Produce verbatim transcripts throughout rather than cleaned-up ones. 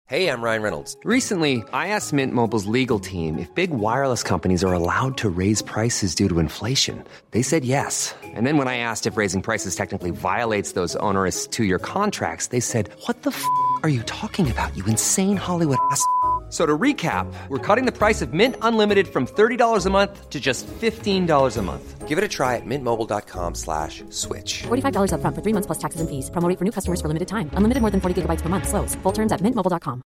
Hey, I'm Ryan Reynolds. Recently, I asked Mint Mobile's legal team if big wireless companies are allowed to raise prices due to inflation. They said yes. And then when I asked if raising prices technically violates those onerous two-year contracts, they said, what the f*** are you talking about, you insane Hollywood ass f- So to recap, we're cutting the price of Mint Unlimited from thirty dollars a month to just fifteen dollars a month. Give it a try at mintmobile.com slash switch. forty-five dollars up front for three months plus taxes and fees. Promo rate for new customers for limited time. Unlimited more than forty gigabytes per month. Slows full terms at mint mobile dot com.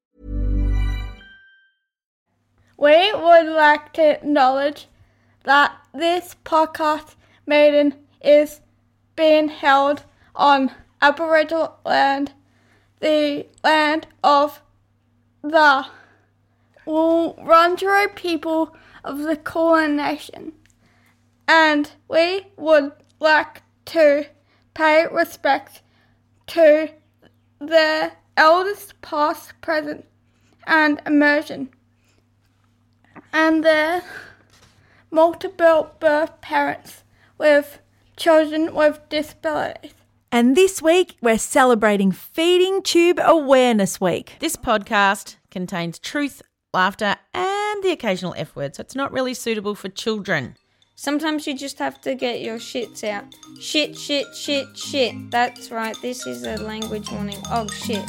We would like to acknowledge that this podcast meeting is being held on Aboriginal land, the land of the Wurundjeri people of the Kulin Nation, and we would like to pay respect to their elders past, present, and emerging, and their multiple birth parents with children with disabilities. And this week, we're celebrating Feeding Tube Awareness Week. This podcast contains truth, laughter, and the occasional F word, so it's not really suitable for children. Sometimes you just have to get your shits out. Shit, shit, shit, shit. That's right, this is a language warning. Oh, shit.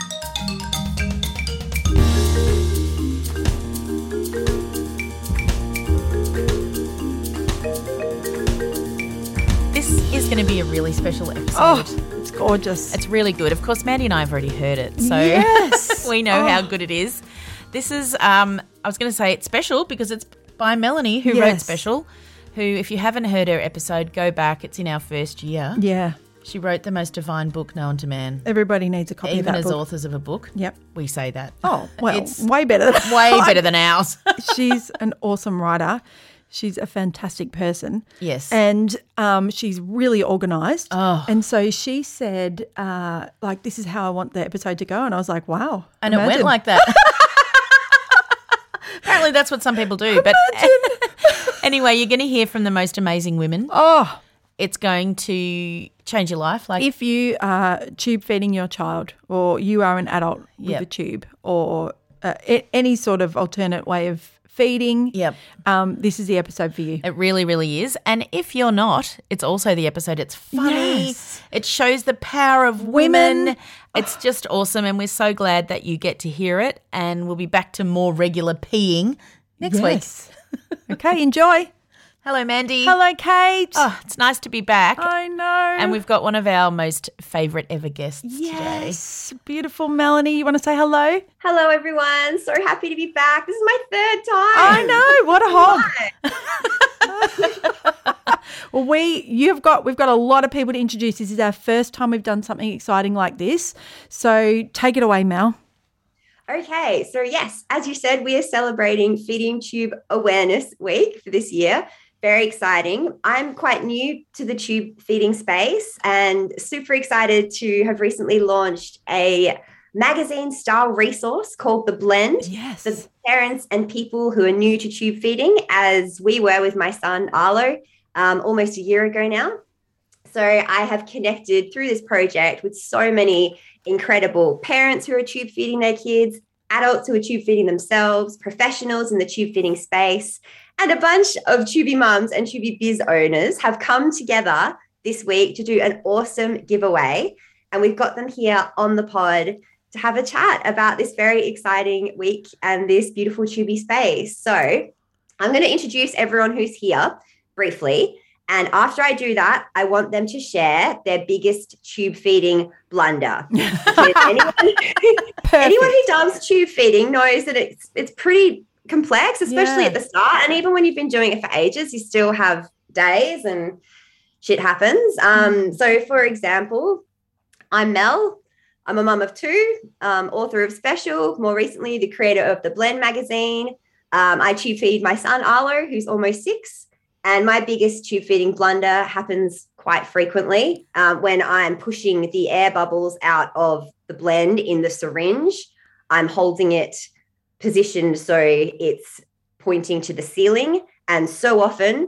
This is going to be a really special episode. Oh, it's gorgeous. It's really good. Of course, Mandy and I have already heard it, so yes. we know oh. how good it is. This is, um, I was going to say it's special because it's by Melanie, who yes. wrote Special, who, if you haven't heard her episode, go back. It's in our first year. Yeah. She wrote the most divine book known to man. Everybody needs a copy Even of that as book. authors of a book. Yep. We say that. Oh, well, it's way better than way better than ours. She's an awesome writer. She's a fantastic person. Yes. And um, she's really organised. Oh. And so she said, uh, like, this is how I want the episode to go. And I was like, wow. And imagine. it went like that. Apparently that's what some people do. But anyway, you're going to hear from the most amazing women. Oh. It's going to change your life. Like if you are tube feeding your child, or you are an adult with Yep. a tube, or uh, a- any sort of alternate way of feeding, Yep. um, this is the episode for you. It really, really is. And if you're not, it's also the episode. It's funny. Yes. It shows the power of women. Women. It's just awesome. And we're so glad that you get to hear it. And we'll be back to more regular peeing next Yes. Okay, enjoy. Hello, Mandy. Hello, Kate. Oh, it's nice to be back. I know. And we've got one of our most favourite ever guests today. Yes, beautiful Melanie. You want to say hello? Hello, everyone. So happy to be back. This is my third time. I know. What a hog. Well, we you've got we've got a lot of people to introduce. This is our first time we've done something exciting like this. So take it away, Mel. Okay, so yes, as you said, we are celebrating Feeding Tube Awareness Week for this year. Very exciting. I'm quite new to the tube feeding space and super excited to have recently launched a magazine-style resource called The Blend. Yes. For parents and people who are new to tube feeding, as we were with my son, Arlo, um, almost a year ago now. So I have connected through this project with so many incredible parents who are tube feeding their kids, adults who are tube feeding themselves, professionals in the tube feeding space, and a bunch of Tubey mums and Tubey biz owners have come together this week to do an awesome giveaway. And we've got them here on the pod to have a chat about this very exciting week and this beautiful Tubey space. So I'm going to introduce everyone who's here briefly. And after I do that, I want them to share their biggest tube feeding blunder. anyone, anyone who does tube feeding knows that it's it's pretty complex, especially Yeah. at the start. And even when you've been doing it for ages, you still have days and shit happens. Um, so, for example, I'm Mel. I'm a mum of two, um, author of Special, more recently the creator of the Blend magazine. Um, I tube feed my son, Arlo, who's almost six. And my biggest tube feeding blunder happens quite frequently um, when I'm pushing the air bubbles out of the blend in the syringe. I'm holding it positioned so it's pointing to the ceiling. And so often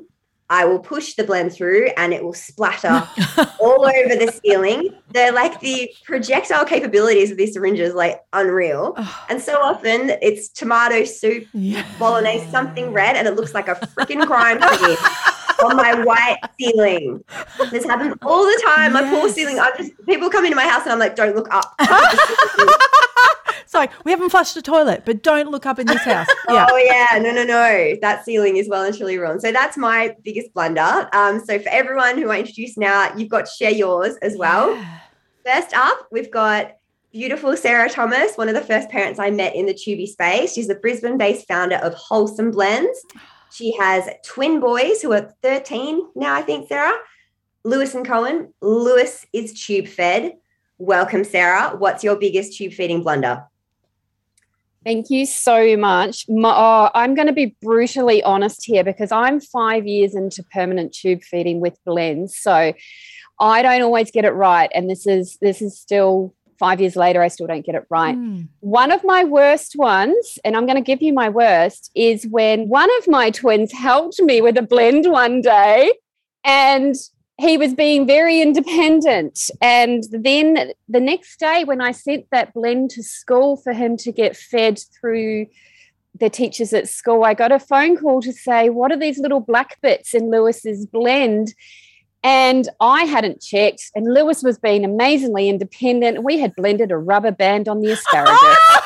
I will push the blend through and it will splatter all over the ceiling. They're like the projectile capabilities of these syringes, like unreal. And so often it's tomato soup, Yeah. bolognese, something red, and it looks like a freaking crime scene on my white ceiling. This happens all the time. My poor Yes. ceiling. I just people come into my house and I'm like, don't look up. It's like, we haven't flushed the toilet, but don't look up in this house. Yeah. Oh yeah, no, no, no. That ceiling is well and truly ruined. So that's my biggest blunder. Um, so for everyone who I introduce now, you've got to share yours as well. Yeah. First up, we've got beautiful Sarah Thomas, one of the first parents I met in the Tubi space. She's the Brisbane-based founder of Wholesome Blends. She has twin boys who are thirteen now, I think, Sarah. Lewis and Cohen. Lewis is tube fed. Welcome, Sarah. What's your biggest tube feeding blunder? Thank you so much. My, oh, I'm going to be brutally honest here because I'm five years into permanent tube feeding with blends. So I don't always get it right. And this is this is still five years later, I still don't get it right. Mm. One of my worst ones, and I'm going to give you my worst, is when one of my twins helped me with a blend one day and he was being very independent. And then the next day when I sent that blend to school for him to get fed through the teachers at school, I got a phone call to say, what are these little black bits in Lewis's blend? And I hadn't checked, and Lewis was being amazingly independent. We had blended a rubber band on the asparagus.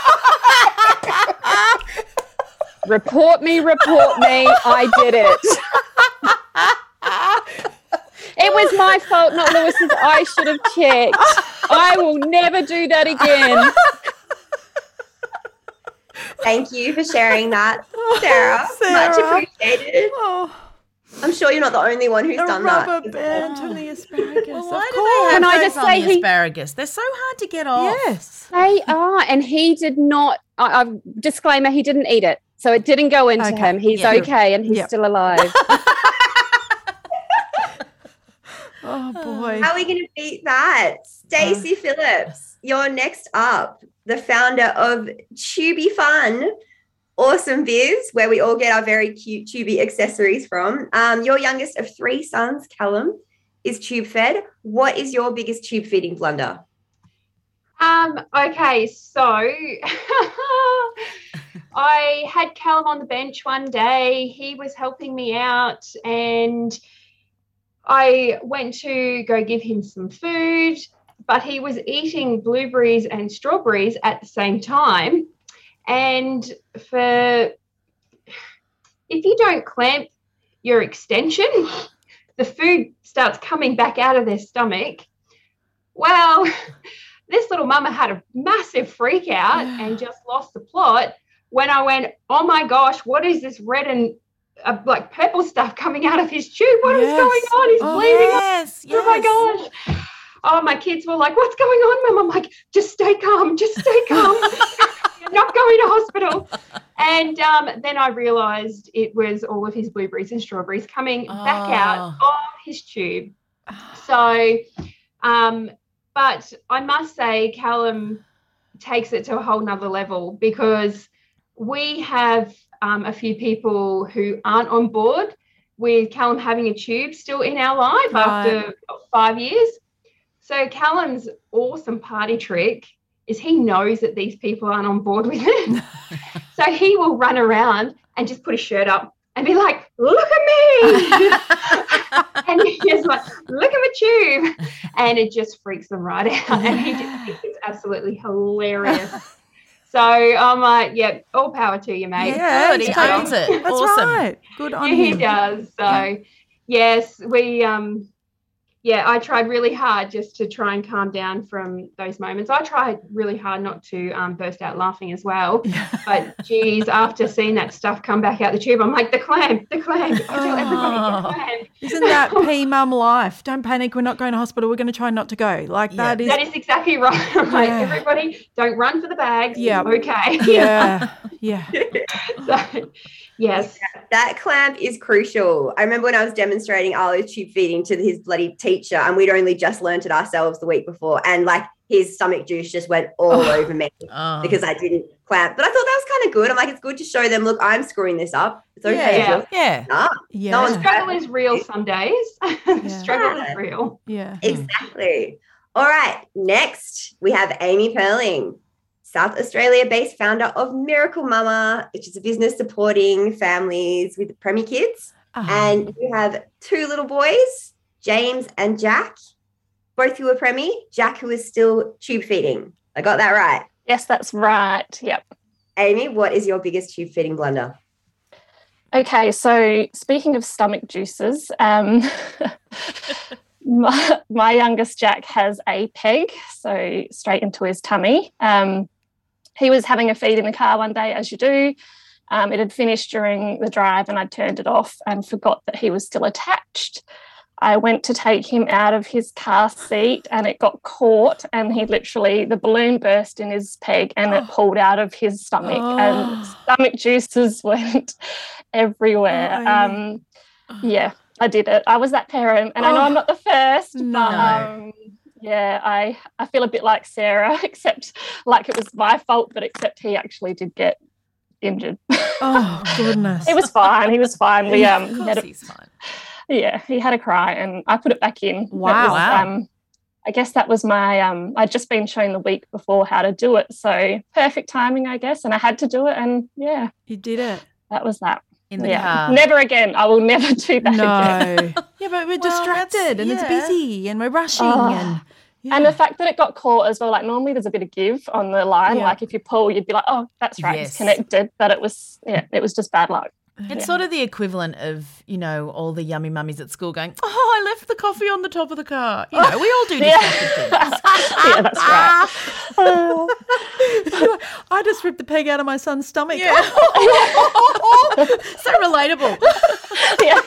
Report me, report me, I did it. It was my fault, not Lewis's. I should have checked. I will never do that again. Thank you for sharing that, Sarah. Sarah. Much appreciated. Oh, I'm sure you're not the only one who's a done rubber that. band on the asparagus. Well, why of do course. they have Can I those just on say the he- asparagus? They're so hard to get off. Yes. They are, and he did not, I, I, disclaimer, he didn't eat it. So it didn't go into Okay. him. He's Yeah. okay, and he's Yep. still alive. Oh, boy. How are we going to beat that? Stacey Phillips, you're next up, the founder of Tubi Fun, Awesome Biz, where we all get our very cute Tubi accessories from. Um, your youngest of three sons, Callum, is tube fed. What is your biggest tube feeding blunder? Um, okay, so I had Callum on the bench one day. He was helping me out and I went to go give him some food, but he was eating blueberries and strawberries at the same time. And for if you don't clamp your extension, the food starts coming back out of their stomach. Well, this little mama had a massive freak out and just lost the plot when I went, oh my gosh, what is this red and uh, like purple stuff coming out of his tube? What is Yes. going on? He's Oh, bleeding. Yes, yes. Oh my gosh. Oh, my kids were like, what's going on, Mum? I'm like, just stay calm, just stay calm. You're not going to hospital. And um, then I realised it was all of his blueberries and strawberries coming back out Oh. of his tube. So, um, but I must say Callum takes it to a whole nother level because we have um, a few people who aren't on board with Callum having a tube still in our life Right. after five years. So Callum's awesome party trick is he knows that these people aren't on board with it. So he will run around and just put his shirt up and be like, look at me. And he's just like, look at my tube. And it just freaks them right out. And he just thinks it's absolutely hilarious. So I'm like, yeah, all power to you, mate. Yeah, Good, he he's owns taking- it. That's Awesome. right. Good on Yeah, he him. does. So yes, we um yeah, I tried really hard just to try and calm down from those moments. I tried really hard not to um, burst out laughing as well. But geez, after seeing that stuff come back out the tube, I'm like, the clamp, the clamp. I tell everybody the clamp. Isn't that P mum life? Don't panic. We're not going to hospital. We're going to try not to go. Like Yeah. that is. That is exactly right. I'm like, Yeah. everybody, don't run for the bags. Yeah. Okay. Yeah. Yeah. So, yes. That clamp is crucial. I remember when I was demonstrating Arlo's tube feeding to his bloody teacher, and we'd only just learnt it ourselves the week before. And like his stomach juice just went all Oh. over me Oh. because I didn't clamp. But I thought that was kind of good. I'm like, it's good to show them, look, I'm screwing this up. It's okay. if Yeah. you're- Yeah. Nah, Yeah. no one's Struggle is real some days. Struggle Yeah. is real. Yeah. Exactly. All right. Next, we have Amy Perling, South Australia-based founder of Miracle Mama, which is a business supporting families with preemie kids. Oh. And you have two little boys, James and Jack, both who are preemie. Jack, who is still tube feeding. I got that right. Yes, that's right. Yep. Amy, what is your biggest tube feeding blunder? Okay, so speaking of stomach juices, um, my, my youngest Jack has a peg, so straight into his tummy. Um, he was having a feed in the car one day, as you do. Um, it had finished during the drive and I turned it off and forgot that he was still attached. I went to take him out of his car seat and it got caught and he literally, the balloon burst in his peg and it pulled out of his stomach Oh. and stomach juices went everywhere. Oh, um, yeah, I did it. I was that parent and I know Oh. I'm not the first, No. but um, yeah, I, I feel a bit like Sarah, except like it was my fault, but except he actually did get injured. Oh, goodness. He was fine. He was fine. We um Of had course a, he's fine. yeah, he had a cry and I put it back in. That Wow. was, Wow. Um, I guess that was my, um, I'd just been shown the week before how to do it. So perfect timing, I guess. And I had to do it. And yeah, You did it. that was that. In the yeah. car. Never again. I will never do that again. No. Yeah, but we're Well, distracted that's- and it's yeah. busy and we're rushing Oh. and yeah. And the fact that it got caught as well, like normally there's a bit of give on the line. Yeah. Like if you pull, you'd be like, oh, that's right, Yes. it's connected. But it was, yeah, it was just bad luck. It's sort of the equivalent of, you know, all the yummy mummies at school going, oh, I left the coffee on the top of the car. You know, we all do Yeah. distracted things. Yeah, that's right. I just ripped the peg out of my son's stomach. Yeah. So relatable. Yeah.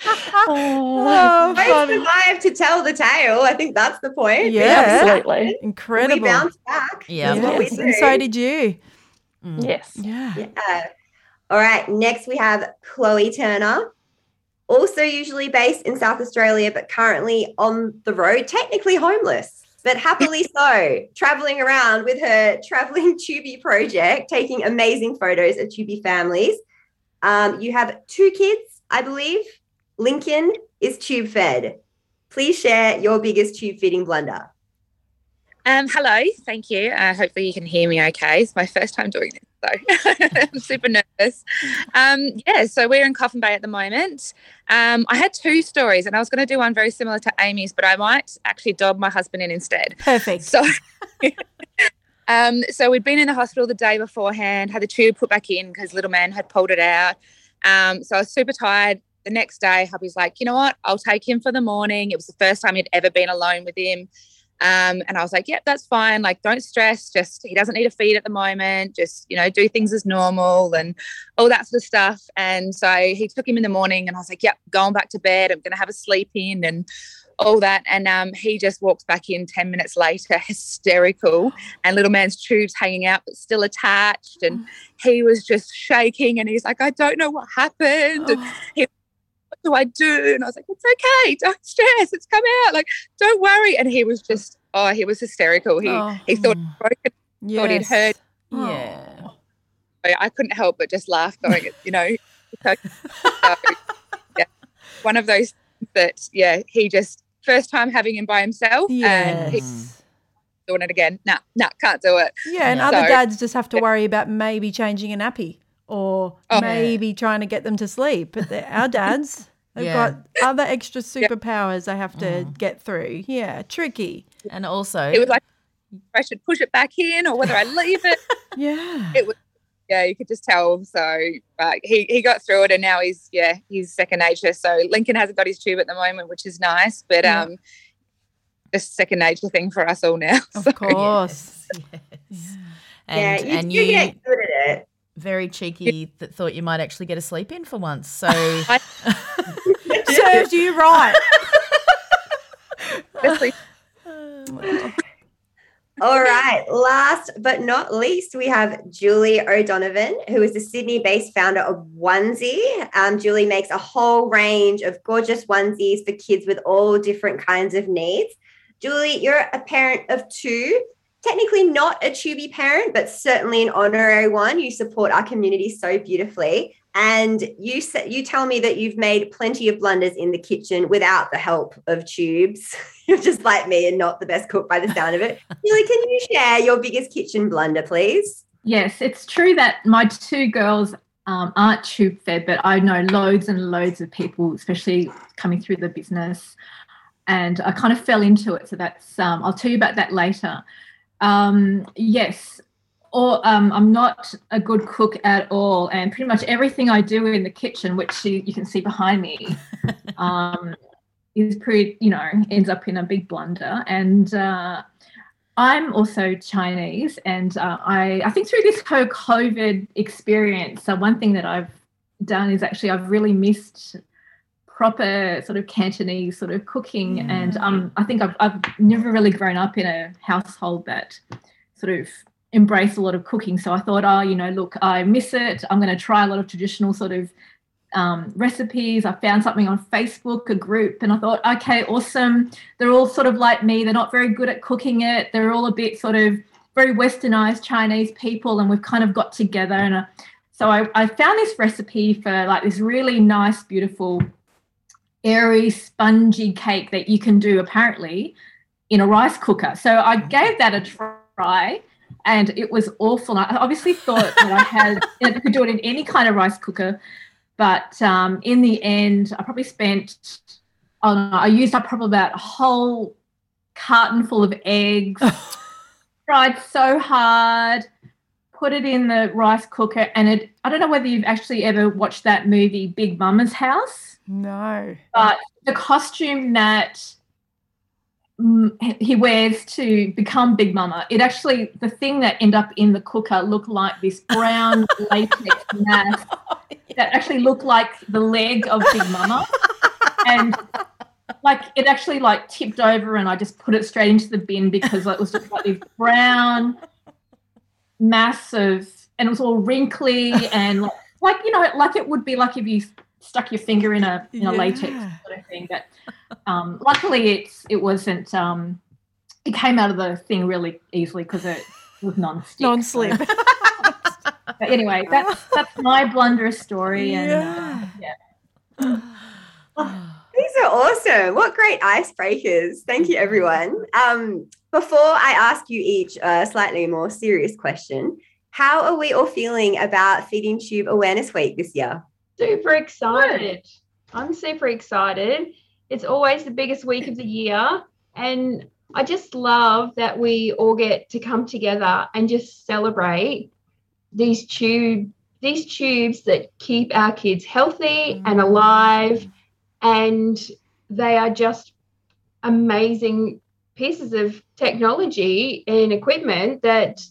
Oh, I funny. survived to tell the tale. I think that's the point. Yeah. Absolutely. Incredible. We bounced back. Yeah. That's what we Yes, do. and so did you. Yes. Yeah. Yeah. All right. Next, we have Chloe Turner, also usually based in South Australia, but currently on the road, technically homeless, but happily so, traveling around with her traveling Tubi project, taking amazing photos of Tubi families. Um, you have two kids, I believe. Lincoln is tube fed. Please share your biggest tube feeding blunder. Um, hello, thank you. Uh, hopefully you can hear me okay. It's my first time doing this, so I'm super nervous. Um, yeah, so we're in Coffin Bay at the moment. Um, I had two stories and I was going to do one very similar to Amy's, but I might actually dob my husband in instead. Perfect. So, um, so we'd been in the hospital the day beforehand, had the tube put back in because little man had pulled it out. Um, so I was super tired. The next day, hubby's like, you know what, I'll take him for the morning. It was the first time he'd ever been alone with him. Um, and I was like, yep, that's fine. Like, don't stress. Just, he doesn't need a feed at the moment. Just, you know, do things as normal and all that sort of stuff. And so he took him in the morning and I was like, yep, going back to bed. I'm going to have a sleep in and all that. And um, he just walks back in ten minutes later, hysterical, and little man's tube's hanging out but still attached. And he was just shaking and he's like, I don't know what happened. And he what do I do? And I was like, it's okay, don't stress, it's come out, like, don't worry. And he was just, oh, he was hysterical. He Oh. he thought he'd broken, thought he'd Yes. heard. Yeah. So I couldn't help but just laugh, going, you know, so, yeah, one of those things that, yeah, he just, first time having him by himself and he's Yes. doing it again. Nah, nah, can't do it. Yeah, and Yeah. other So- dads just have to worry about maybe changing a nappy or Oh. maybe trying to get them to sleep. But they're- our dads, they've Yeah. got other extra superpowers they have to get through. Yeah, tricky. And also, It was like, I should push it back in or whether I leave it. Yeah. It was, yeah, you could just tell. So, but he, he got through it and now he's, yeah, he's second nature. So Lincoln hasn't got his tube at the moment, which is nice, but Yeah. um, just second nature thing for us all now. Of So, course. yes. Yeah, And, you and do you, get good at it. very cheeky, that thought you might actually get a sleep in for once. So, Serves you right. honestly, All right. Last but not least, we have Julie O'Donovan, who is the Sydney-based founder of Onesie. Um, Julie makes a whole range of gorgeous onesies for kids with all different kinds of needs. Julie, you're a parent of two. Technically not a Tubi parent, but certainly an honorary one. You support our community so beautifully. And you you tell me that you've made plenty of blunders in the kitchen without the help of tubes. You're just like me and not the best cook by the sound of it. Julie, can you share your biggest kitchen blunder, please? Yes, it's true that my two girls um, aren't tube fed, but I know loads and loads of people, especially coming through the business, and I kind of fell into it. So that's um, I'll tell you about that later. Um, yes, or um, I'm not a good cook at all, and pretty much everything I do in the kitchen, which you, you can see behind me, um, is pretty, you know, ends up in a big blunder. And uh, I'm also Chinese, and uh, I, I think through this whole COVID experience, so one thing that I've done is actually I've really missed proper sort of Cantonese sort of cooking. Mm. And um, I think I've, I've never really grown up in a household that sort of embraced a lot of cooking. So I thought, oh, you know, look, I miss it. I'm going to try a lot of traditional sort of um, recipes. I found something on Facebook, a group, and I thought, okay, awesome. They're all sort of like me. They're not very good at cooking it. They're all a bit sort of very westernized Chinese people, and we've kind of got together. And uh, so I, I found this recipe for like this really nice, beautiful, airy, spongy cake that you can do apparently in a rice cooker. So I gave that a try, and it was awful. I obviously thought that I had you know, I could do it in any kind of rice cooker, but um, in the end, I probably spent. Oh no, I used up probably about a whole carton full of eggs. Tried so hard, put it in the rice cooker, and it. I don't know whether you've actually ever watched that movie Big Mama's House. No. But the costume that mm, he wears to become Big Mama, it actually, the thing that ended up in the cooker looked like this brown latex mass that actually looked like the leg of Big Mama. And like it actually like tipped over, and I just put it straight into the bin because it was just like this brown mass of, and it was all wrinkly and like, like you know, like it would be like if you stuck your finger in a in a yeah. latex sort of thing. But um, luckily it's it wasn't um, it came out of the thing really easily because it was non-stick. Non-slip. So. But anyway, that's that's my blunderous story. And yeah. Uh, yeah. These are awesome. What great icebreakers. Thank you, everyone. Um, before I ask you each a slightly more serious question, how are we all feeling about Feeding Tube Awareness Week this year? Super excited. I'm super excited. It's always the biggest week of the year, and I just love that we all get to come together and just celebrate these tube these tubes that keep our kids healthy and alive, and they are just amazing pieces of technology and equipment that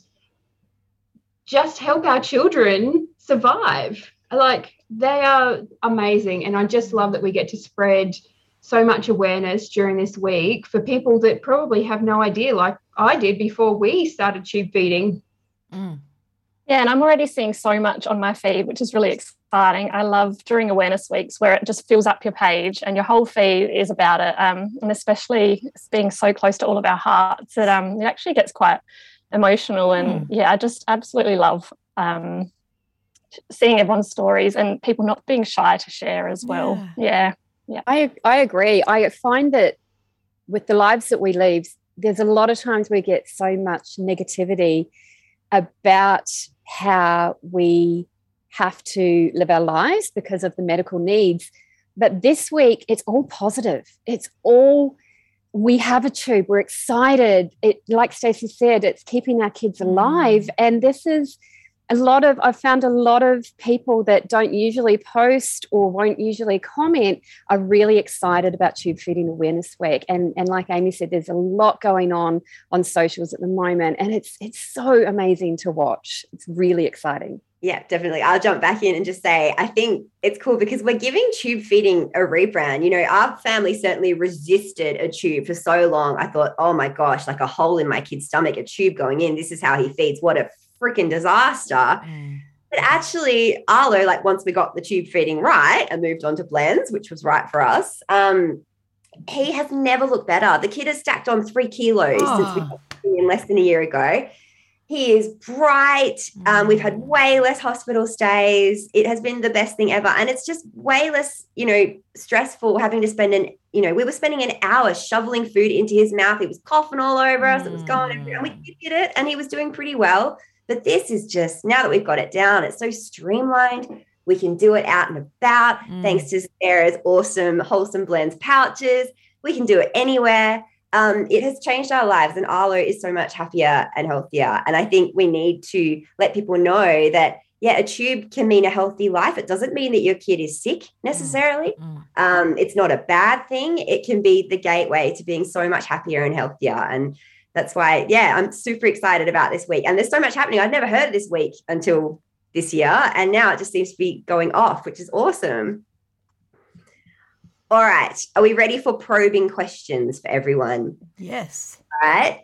just help our children survive. Like, they are amazing, and I just love that we get to spread so much awareness during this week for people that probably have no idea, like I did before we started tube feeding. Mm. Yeah, and I'm already seeing so much on my feed, which is really exciting. I love during awareness weeks where it just fills up your page and your whole feed is about it, um, and especially being so close to all of our hearts that um, it actually gets quite emotional. And, mm. yeah, I just absolutely love um seeing everyone's stories and people not being shy to share as well. Yeah. Yeah. yeah. I I agree. I find that with the lives that we lead, there's a lot of times we get so much negativity about how we have to live our lives because of the medical needs. But this week, it's all positive. It's all, we have a tube. We're excited. It, like Stacey said, it's keeping our kids alive. Mm. And this is, A lot of, I've found a lot of people that don't usually post or won't usually comment are really excited about Tube Feeding Awareness Week. And, and like Amy said, there's a lot going on on socials at the moment, and it's it's so amazing to watch. It's really exciting. Yeah, definitely. I'll jump back in and just say, I think it's cool because we're giving tube feeding a rebrand. You know, our family certainly resisted a tube for so long. I thought, oh my gosh, like a hole in my kid's stomach, a tube going in. This is how he feeds. What a freaking disaster. Mm. But actually, Arlo, like once we got the tube feeding right and moved on to blends, which was right for us, um, he has never looked better. The kid has stacked on three kilos oh. since we got him in less than a year ago. He is bright. Um, we've had way less hospital stays. It has been the best thing ever. And it's just way less, you know, stressful having to spend an, you know, we were spending an hour shoveling food into his mouth. He was coughing all over us. It was going everywhere. And we did it and he was doing pretty well. But this is just, now that we've got it down, it's so streamlined. We can do it out and about mm. thanks to Sarah's awesome Wholesome Blends pouches. We can do it anywhere. Um, it has changed our lives, and Arlo is so much happier and healthier. And I think we need to let people know that, yeah, a tube can mean a healthy life. It doesn't mean that your kid is sick necessarily. Mm. Um, it's not a bad thing. It can be the gateway to being so much happier and healthier. And that's why, yeah, I'm super excited about this week. And there's so much happening. I'd never heard of this week until this year. And now it just seems to be going off, which is awesome. All right. Are we ready for probing questions for everyone? Yes. All right.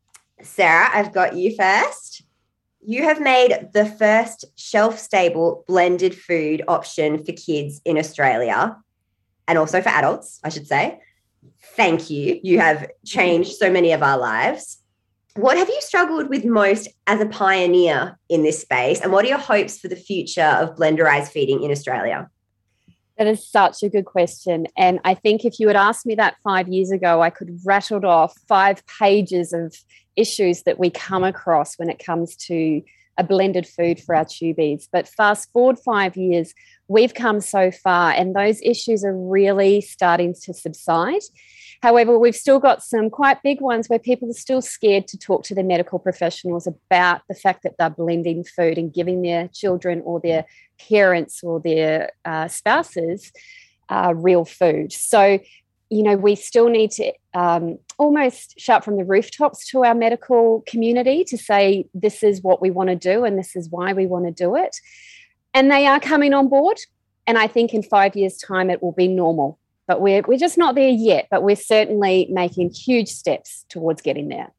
Sarah, I've got you first. You have made the first shelf-stable blended food option for kids in Australia, and also for adults, I should say. Thank you. You have changed so many of our lives. What have you struggled with most as a pioneer in this space, and what are your hopes for the future of blenderized feeding in Australia? That is such a good question. And I think if you had asked me that five years ago, I could have rattled off five pages of issues that we come across when it comes to a blended food for our tubies. But fast forward five years, we've come so far and those issues are really starting to subside. However, we've still got some quite big ones where people are still scared to talk to their medical professionals about the fact that they're blending food and giving their children or their parents or their uh, spouses uh, real food. So, you know, we still need to um, almost shout from the rooftops to our medical community to say this is what we want to do and this is why we want to do it. And they are coming on board. And I think in five years' time it will be normal. But we're we're just not there yet, but we're certainly making huge steps towards getting there.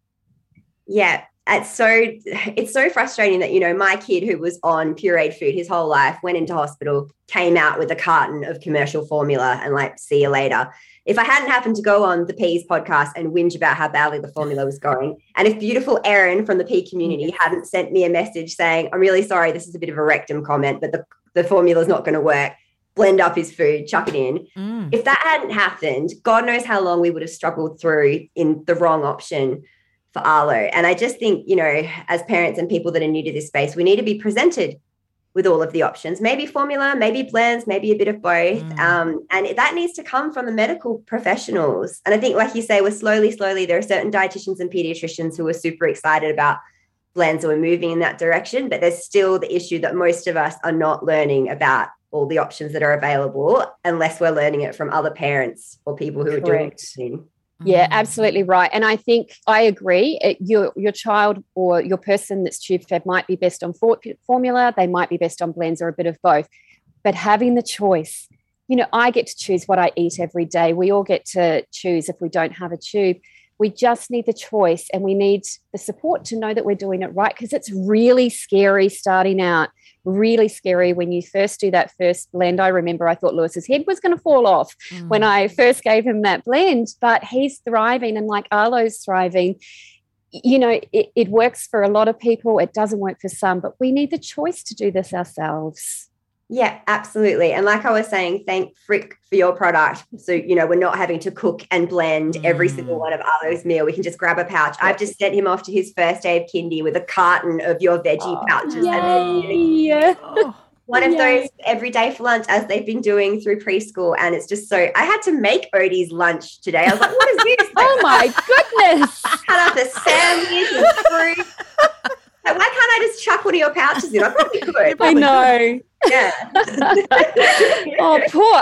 Yeah, it's so it's so frustrating that, you know, my kid who was on pureed food his whole life went into hospital, came out with a carton of commercial formula and like, see you later. If I hadn't happened to go on the Peas podcast and whinge about how badly the formula was going, and if beautiful Erin from the Pea community hadn't sent me a message saying, I'm really sorry, this is a bit of a rectum comment, but the, the formula is not going to work. Blend up his food, chuck it in. Mm. If that hadn't happened, God knows how long we would have struggled through in the wrong option for Arlo. And I just think, you know, as parents and people that are new to this space, we need to be presented with all of the options, maybe formula, maybe blends, maybe a bit of both. Mm. Um, and that needs to come from the medical professionals. And I think, like you say, we're slowly, slowly, there are certain dietitians and pediatricians who are super excited about blends, and we're moving in that direction. But there's still the issue that most of us are not learning about all the options that are available unless we're learning it from other parents or people who Correct. Are doing it. Yeah, absolutely right. And I think I agree. It, your your child or your person that's tube fed might be best on for, formula. They might be best on blends or a bit of both. But having the choice, you know, I get to choose what I eat every day. We all get to choose if we don't have a tube. We just need the choice and we need the support to know that we're doing it right, because it's really scary starting out, really scary when you first do that first blend. I remember I thought Lewis's head was going to fall off mm. when I first gave him that blend, but he's thriving, and like Arlo's thriving. You know, it, it works for a lot of people. It doesn't work for some, but we need the choice to do this ourselves. Yeah, absolutely. And like I was saying, thank Frick for your product. So, you know, we're not having to cook and blend mm. every single one of Arlo's meal. We can just grab a pouch. I've just sent him off to his first day of kindy with a carton of your veggie oh, pouches. Yay. And then, you know, oh, one of yay. those every day for lunch, as they've been doing through preschool. And it's just so, I had to make Odie's lunch today. I was like, what is this? Like, oh my goodness. Cut up a sandwich and fruit. Like, why can't I just chuck one of your pouches in? I probably could. I probably know. Could. Yeah. Oh, poor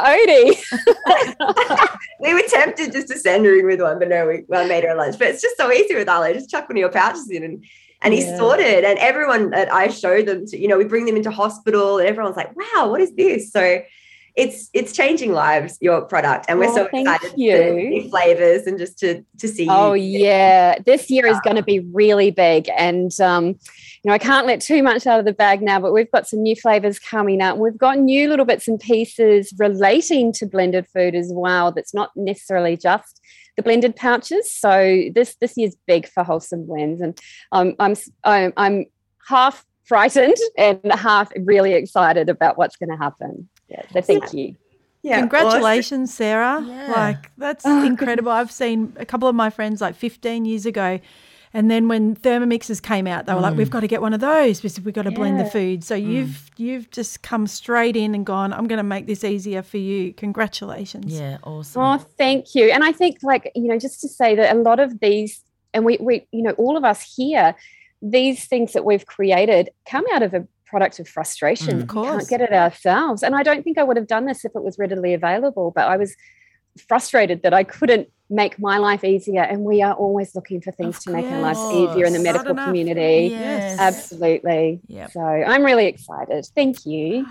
Odie. We were tempted just to send her in with one, but no, we well, made her lunch. But it's just so easy with Arlo. Just chuck one of your pouches in, and and he's yeah. sorted. And everyone that I show them to, you know, we bring them into hospital, and everyone's like, wow, what is this? So it's it's changing lives, your product, and we're Oh, so thank excited you. for new flavors and just to to see. Oh you. yeah, this year is going to be really big, and um, you know I can't let too much out of the bag now. But we've got some new flavors coming up. We've got new little bits and pieces relating to blended food as well. That's not necessarily just the blended pouches. So this this year's big for Wholesome Blends, and um, I'm I'm I'm half frightened and half really excited about what's going to happen. Yeah, so thank you. Yeah, Congratulations, Sarah. Yeah. Like, that's Oh, incredible. I've seen a couple of my friends like fifteen years ago. And then when Thermomixes came out, they were like, we've got to get one of those because we've got to blend the Yeah. food. So you've you've just come straight in and gone, I'm going to make this easier for you. Congratulations. Yeah, awesome. Oh, thank you. And I think, like, you know, just to say that a lot of these, and we, we, you know, all of us here, these things that we've created come out of a product of frustration. Mm, of course. We can't get it ourselves. And I don't think I would have done this if it was readily available, but I was frustrated that I couldn't make my life easier. And we are always looking for things Of to make our lives course. easier in the Not medical enough. community. Yes. Absolutely. Yep. So I'm really excited. Thank you.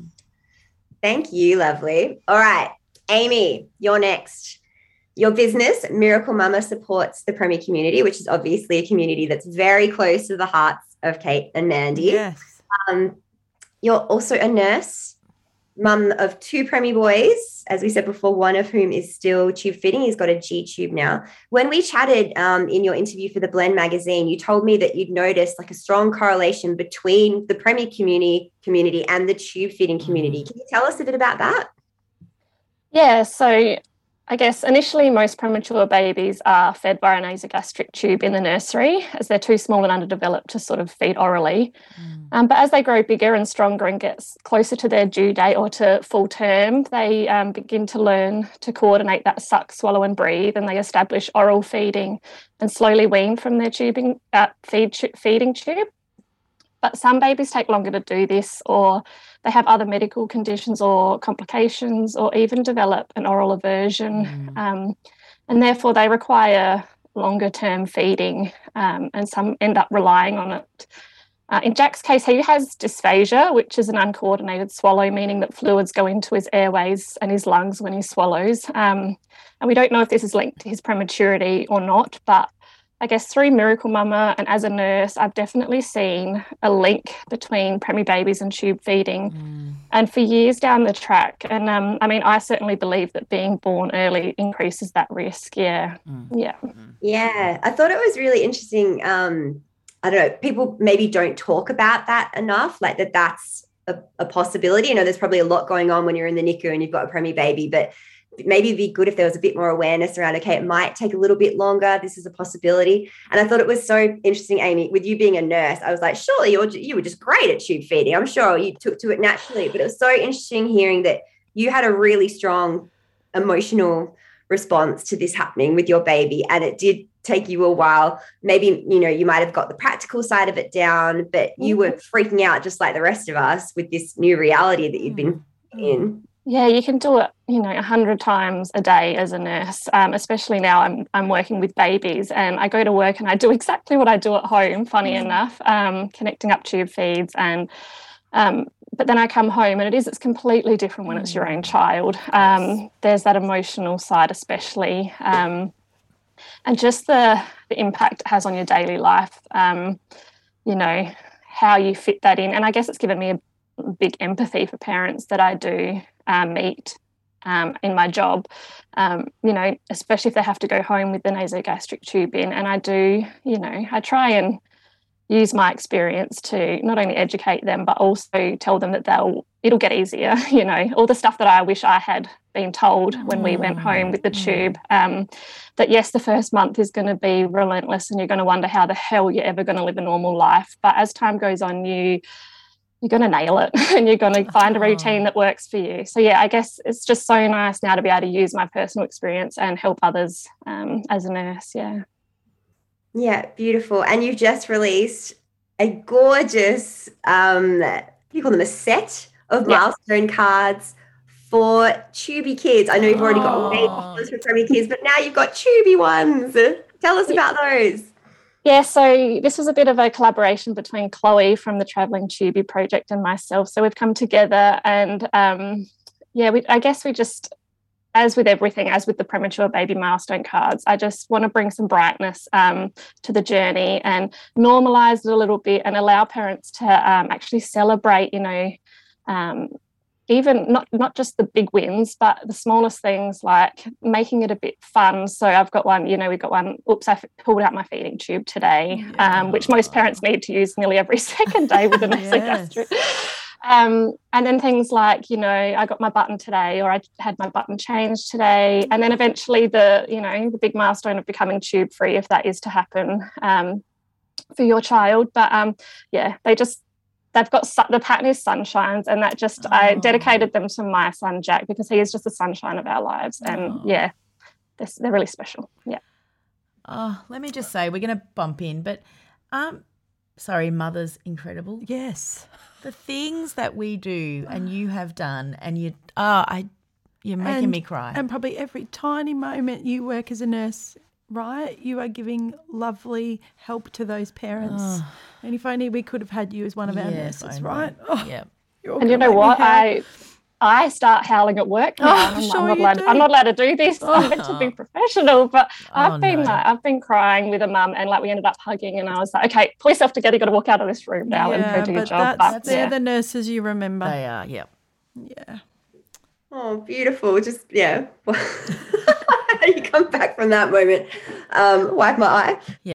Thank you, lovely. All right, Amy, you're next. Your business, Miracle Mama, supports the Premier community, which is obviously a community that's very close to the hearts of Kate and Mandy. Yes. Um, you're also a nurse, mum of two Premier boys, as we said before, one of whom is still tube feeding. He's got a G-tube now. When we chatted um, in your interview for the Blend magazine, you told me that you'd noticed like a strong correlation between the Premier community community and the tube feeding community. Can you tell us a bit about that? Yeah, so I guess initially most premature babies are fed by a nasogastric tube in the nursery as they're too small and underdeveloped to sort of feed orally. Mm. Um, but as they grow bigger and stronger and get closer to their due date or to full term, they um, begin to learn to coordinate that suck, swallow and breathe, and they establish oral feeding and slowly wean from their tubing, uh, feed tu- feeding tube. But some babies take longer to do this, or they have other medical conditions or complications, or even develop an oral aversion. Mm. Um, and therefore they require longer term feeding, um, and some end up relying on it. Uh, in Jack's case, he has dysphagia, which is an uncoordinated swallow, meaning that fluids go into his airways and his lungs when he swallows. Um, and we don't know if this is linked to his prematurity or not, but I guess through Miracle Mama and as a nurse, I've definitely seen a link between preemie babies and tube feeding. Mm. And for years down the track, and um, I mean, I certainly believe that being born early increases that risk. Yeah. Mm. Yeah. Yeah. I thought it was really interesting. Um, I don't know, people maybe don't talk about that enough, like that that's a, a possibility. You know, there's probably a lot going on when you're in the N I C U and you've got a preemie baby, but maybe it'd be good if there was a bit more awareness around, okay, it might take a little bit longer. This is a possibility. And I thought it was so interesting, Amy, with you being a nurse, I was like, surely you're, you were just great at tube feeding. I'm sure you took to it naturally, but it was so interesting hearing that you had a really strong emotional response to this happening with your baby. And it did take you a while. Maybe, you know, you might have got the practical side of it down, but you were freaking out just like the rest of us with this new reality that you'd been in. Yeah, you can do it, you know, a hundred times a day as a nurse, um, especially now I'm I'm working with babies and I go to work and I do exactly what I do at home, funny mm. enough, um, connecting up tube feeds. And um, but then I come home and it is, it's completely different when mm. it's your own child. Um, there's that emotional side especially, um, and just the, the impact it has on your daily life, um, you know, how you fit that in. And I guess it's given me a big empathy for parents that I do Um, meet um, in my job, um, you know, especially if they have to go home with the nasogastric tube in. And I do, you know, I try and use my experience to not only educate them, but also tell them that they'll, it'll get easier, you know, all the stuff that I wish I had been told when we went home with the tube, um, that yes, the first month is going to be relentless and you're going to wonder how the hell you're ever going to live a normal life. But as time goes on, you you're going to nail it and you're going to find a routine that works for you. So, yeah, I guess it's just so nice now to be able to use my personal experience and help others um, as a nurse, yeah. Yeah, beautiful. And you've just released a gorgeous, um, what do you call them, a set of yeah. milestone cards for Tuby kids. I know you've already got way ones for preemie kids, but now you've got Tuby ones. Tell us about those. Yeah, so this was a bit of a collaboration between Chloe from the Travelling Tuby Project and myself. So we've come together and, um, yeah, we, I guess we just, as with everything, as with the premature baby milestone cards, I just want to bring some brightness um, to the journey and normalise it a little bit and allow parents to um, actually celebrate, you know, um, even not not just the big wins, but the smallest things, like making it a bit fun. So I've got one, you know, we've got one, oops, I pulled out my feeding tube today, yeah. um, which most parents need to use nearly every second day with an nasogastric. Yes. Um, and then things like, you know, I got my button today, or I had my button changed today. And then eventually the, you know, the big milestone of becoming tube free, if that is to happen um, for your child. But um, yeah, they just, they've got, su- the pattern is sunshines, and that just, oh. I dedicated them to my son, Jack, because he is just the sunshine of our lives. And oh. yeah, they're, they're really special. Yeah. Oh, let me just say, we're going to bump in, but um, sorry, Mother's incredible. Yes. The things that we do and you have done, and you, oh, I, you're making and, me cry. And probably every tiny moment you work as a nurse, right, you are giving lovely help to those parents. Oh. And if only we could have had you as one of our yes, nurses, right? Oh, yeah. And you know what? I I start howling at work now. Oh, I'm, sure I'm, not you allowed, do. I'm not allowed to do this. Oh. I'm meant to be professional. But Oh, I've been no. like, I've been crying with a mum, and like we ended up hugging, and I was like, okay, pull yourself together. You've got to walk out of this room now yeah, and go do your but job. That's, But, they're yeah. the nurses you remember. They are, yeah. Yeah. Oh, beautiful. Just, yeah. You come back from that moment. Um, wipe my eye. Yeah.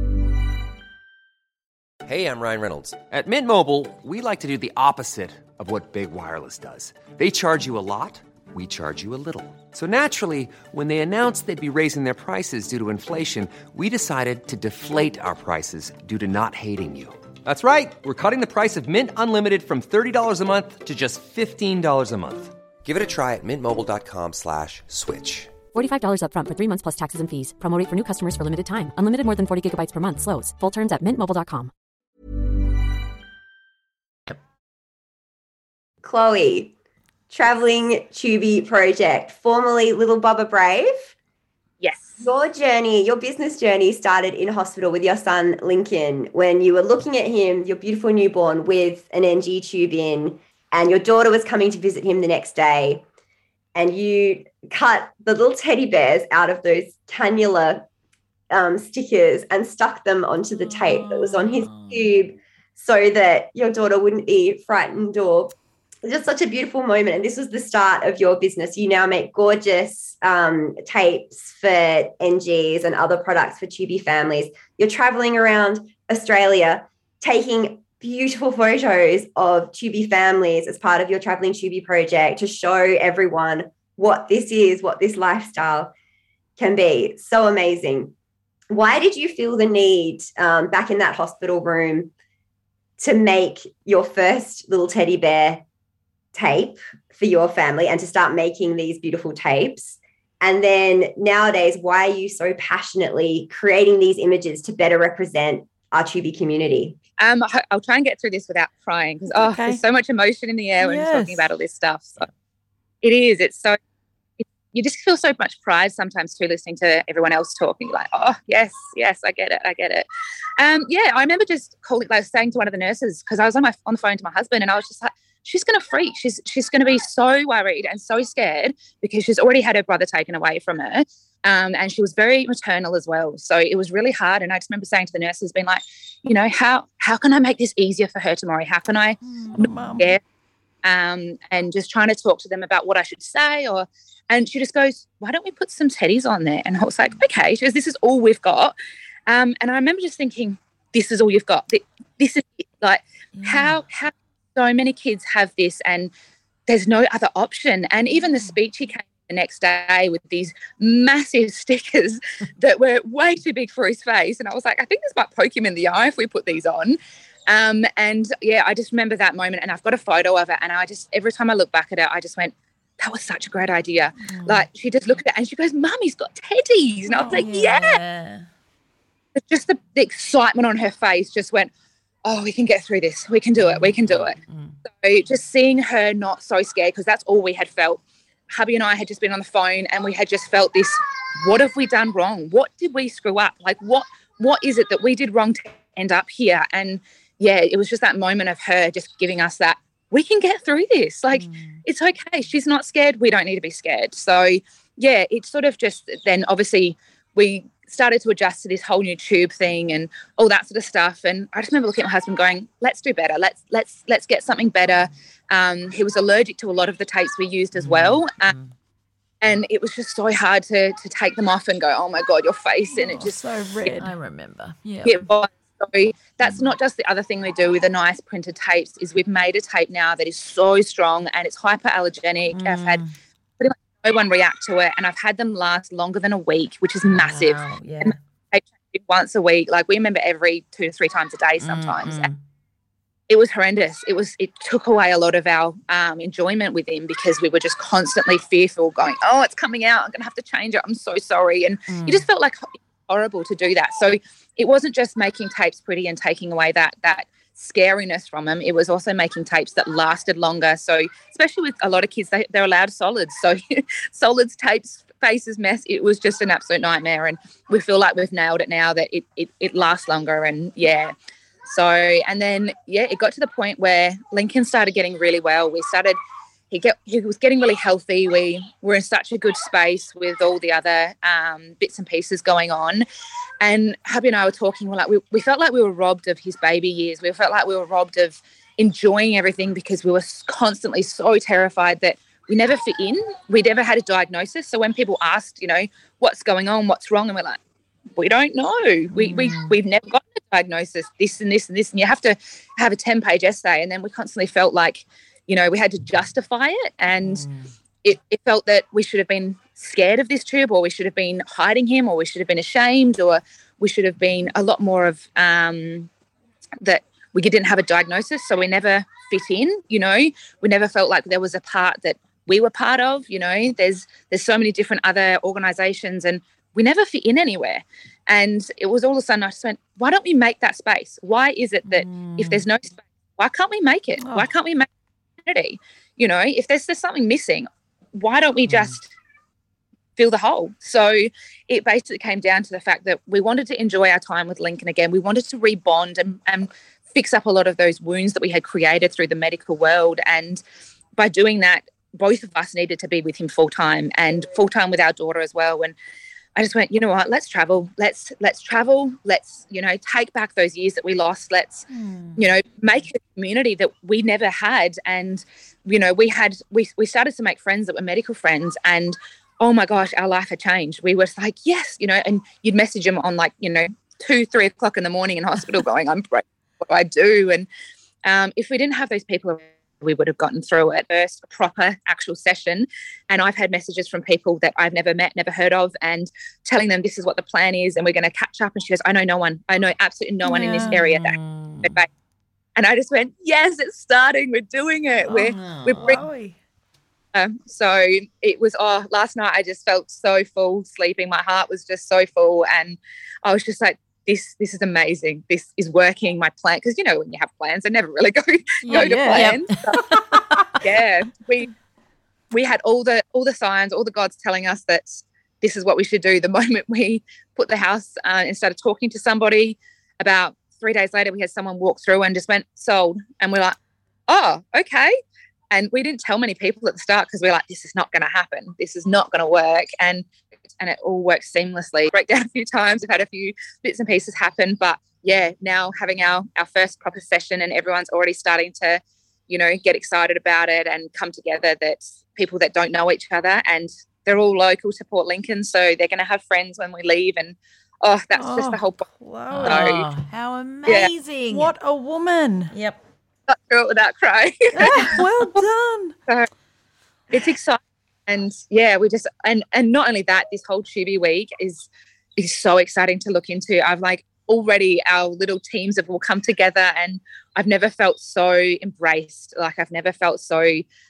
Hey, I'm Ryan Reynolds. At Mint Mobile, we like to do the opposite of what Big Wireless does. They charge you a lot, we charge you a little. So naturally, when they announced they'd be raising their prices due to inflation, we decided to deflate our prices due to not hating you. That's right. We're cutting the price of Mint Unlimited from thirty dollars a month to just fifteen dollars a month. Give it a try at mintmobile.com slash switch. forty-five dollars up front for three months plus taxes and fees. Promo rate for new customers for limited time. Unlimited more than forty gigabytes per month. Slows full terms at mint mobile dot com. Chloe, Traveling Tubie Project, formerly Little Bubba Brave. Yes. Your journey, your business journey started in hospital with your son, Lincoln, when you were looking at him, your beautiful newborn, with an N G tube in, and your daughter was coming to visit him the next day. And you cut the little teddy bears out of those cannula um, stickers and stuck them onto the tape that was on his tube so that your daughter wouldn't be frightened. Or just such a beautiful moment. And this was the start of your business. You now make gorgeous um, tapes for N Gs and other products for tubie families. You're traveling around Australia taking beautiful photos of tubie families as part of your Traveling Tubie Project to show everyone what this is, what this lifestyle can be. So amazing. Why did you feel the need um, back in that hospital room to make your first little teddy bear tape for your family and to start making these beautiful tapes? And then nowadays, why are you so passionately creating these images to better represent our tubie community? Um, I'll try and get through this without crying because oh, Okay. there's so much emotion in the air when Yes. you're talking about all this stuff. So it is. It's so. It, you just feel so much pride sometimes too, listening to everyone else talking. You're like, oh yes, yes, I get it, I get it. Um, yeah, I remember just calling, like saying to one of the nurses, because I was on my on the phone to my husband, and I was just like, she's going to freak. She's she's going to be so worried and so scared because she's already had her brother taken away from her. Um, and she was very maternal as well. So it was really hard. And I just remember saying to the nurses, being like, you know, how how can I make this easier for her tomorrow? How can I not get um, and just trying to talk to them about what I should say? Or and she just goes, why don't we put some teddies on there? And I was like, okay. She goes, this is all we've got. Um, and I remember just thinking, this is all you've got. This is it. Like Yeah. how how so many kids have this and there's no other option. And even the speech he came the next day with these massive stickers that were way too big for his face. And I was like, I think this might poke him in the eye if we put these on. Um, and yeah, I just remember that moment, and I've got a photo of it. And I just, every time I look back at it, I just went, that was such a great idea. Mm. Like she just looked at it and she goes, Mum, he's got teddies. And I was like, yeah. It's just the, the excitement on her face just went, oh, we can get through this. We can do it. We can do it. Mm. So just seeing her not so scared, because that's all we had felt. Hubby and I had just been on the phone and we had just felt this, what have we done wrong? What did we screw up? Like what what is it that we did wrong to end up here? And yeah, it was just that moment of her just giving us that, we can get through this. Like, mm. it's okay. She's not scared. We don't need to be scared. So, yeah, it's sort of just then obviously we started to adjust to this whole new tube thing and all that sort of stuff. And I just remember looking at my husband going, let's do better. Let's let's let's get something better. Um, he was allergic to a lot of the tapes we used as well. Um, and it was just so hard to to take them off and go, oh, my God, your face. And it just so red. I remember. Yeah. It was. So that's not just the other thing we do with the nice printed tapes is we've made a tape now that is so strong and it's hyperallergenic. Mm. I've had pretty much no one react to it and I've had them last longer than a week, which is massive. Wow, yeah. And they change once a week. Like we remember every two to three times a day sometimes. Mm-hmm. It was horrendous. It was. It took away a lot of our um, enjoyment with him because we were just constantly fearful going, oh, it's coming out. I'm going to have to change it. I'm so sorry. And Mm. you just felt like horrible to do that. So it wasn't just making tapes pretty and taking away that that scariness from them. It was also making tapes that lasted longer. So especially with a lot of kids, they, they're allowed solids. So solids, tapes, faces, mess, it was just an absolute nightmare. And we feel like we've nailed it now that it it, it lasts longer. And yeah. So, and then, yeah, it got to the point where Lincoln started getting really well. We started, he get he was getting really healthy. We were in such a good space with all the other um, bits and pieces going on. And hubby and I were talking, we're like, we, we felt like we were robbed of his baby years. We felt like we were robbed of enjoying everything because we were constantly so terrified that we never fit in. We never had a diagnosis. So when people asked, you know, what's going on, what's wrong, and we're like, we don't know. We, we, we've never gotten a diagnosis, this and this and this. And you have to have a ten-page essay. And then we constantly felt like, you know, we had to justify it. And mm. it, it felt that we should have been scared of this tube or we should have been hiding him or we should have been ashamed or we should have been a lot more of um, that we didn't have a diagnosis. So we never fit in, you know. We never felt like there was a part that we were part of, you know. There's there's so many different other organisations and we never fit in anywhere. And it was all of a sudden I just went, why don't we make that space? Why is it that mm. if there's no space, why can't we make it? Oh. Why can't we make it? You know, if there's, there's something missing, why don't we just fill the hole? So it basically came down to the fact that we wanted to enjoy our time with Lincoln again. We wanted to rebond and, and fix up a lot of those wounds that we had created through the medical world. And by doing that, both of us needed to be with him full-time and full-time with our daughter as well. And I just went, you know what, let's travel. Let's let's travel. Let's, you know, take back those years that we lost. Let's, mm. you know, make a community that we never had. And, you know, we had, we, we started to make friends that were medical friends and, oh my gosh, our life had changed. We were like, yes, you know, and you'd message them on like, you know, two, three o'clock in the morning in hospital going, I'm great. What do I do? And um, if we didn't have those people around, we would have gotten through it. First, a proper actual session. And I've had messages from people that I've never met, never heard of, and telling them this is what the plan is and we're going to catch up. And she goes, I know no one. I know absolutely no one yeah. in this area. That. And I just went, yes, it's starting. We're doing it. Oh, we're, we're bringing. Um, so it was, oh, last night I just felt so full sleeping. My heart was just so full. And I was just like, This this is amazing. This is working. My plan, because you know when you have plans, they never really go yeah, go to yeah. plan. Yep. So, yeah, we we had all the all the signs, all the gods telling us that this is what we should do. The moment we put the house uh, and started talking to somebody, about three days later, we had someone walk through and just went sold, and we're like, oh, okay. And we didn't tell many people at the start because we're like, this is not going to happen. This is not going to work. And and it all works seamlessly. Break down a few times. We've had a few bits and pieces happen. But, yeah, now having our, our first proper session and everyone's already starting to, you know, get excited about it and come together, that people that don't know each other, and they're all local to Port Lincoln, so they're going to have friends when we leave. And, oh, that's oh, just the whole wow. So, how amazing. Yeah. What a woman. Yep. Got through it without crying. Well done. So, it's exciting. And yeah, we just, and and not only that, this whole Tubi week is is so exciting to look into. I've like already our little teams have all come together, and I've never felt so embraced. Like I've never felt so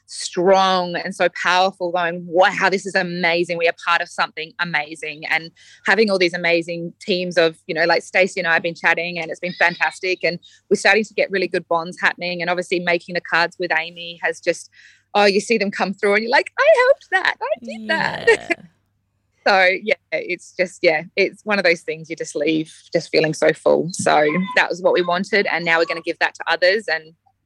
strong and so powerful going, wow, this is amazing. We are part of something amazing. And having all these amazing teams of, you know, like Stacey and I have been chatting, and it's been fantastic. And we're starting to get really good bonds happening. And obviously making the cards with Amy has just, oh, you see them come through and you're like, I helped that. I did yeah. that. So, yeah, it's just, yeah, it's one of those things you just leave just feeling so full. So that was what we wanted. And now we're going to give that to others. And,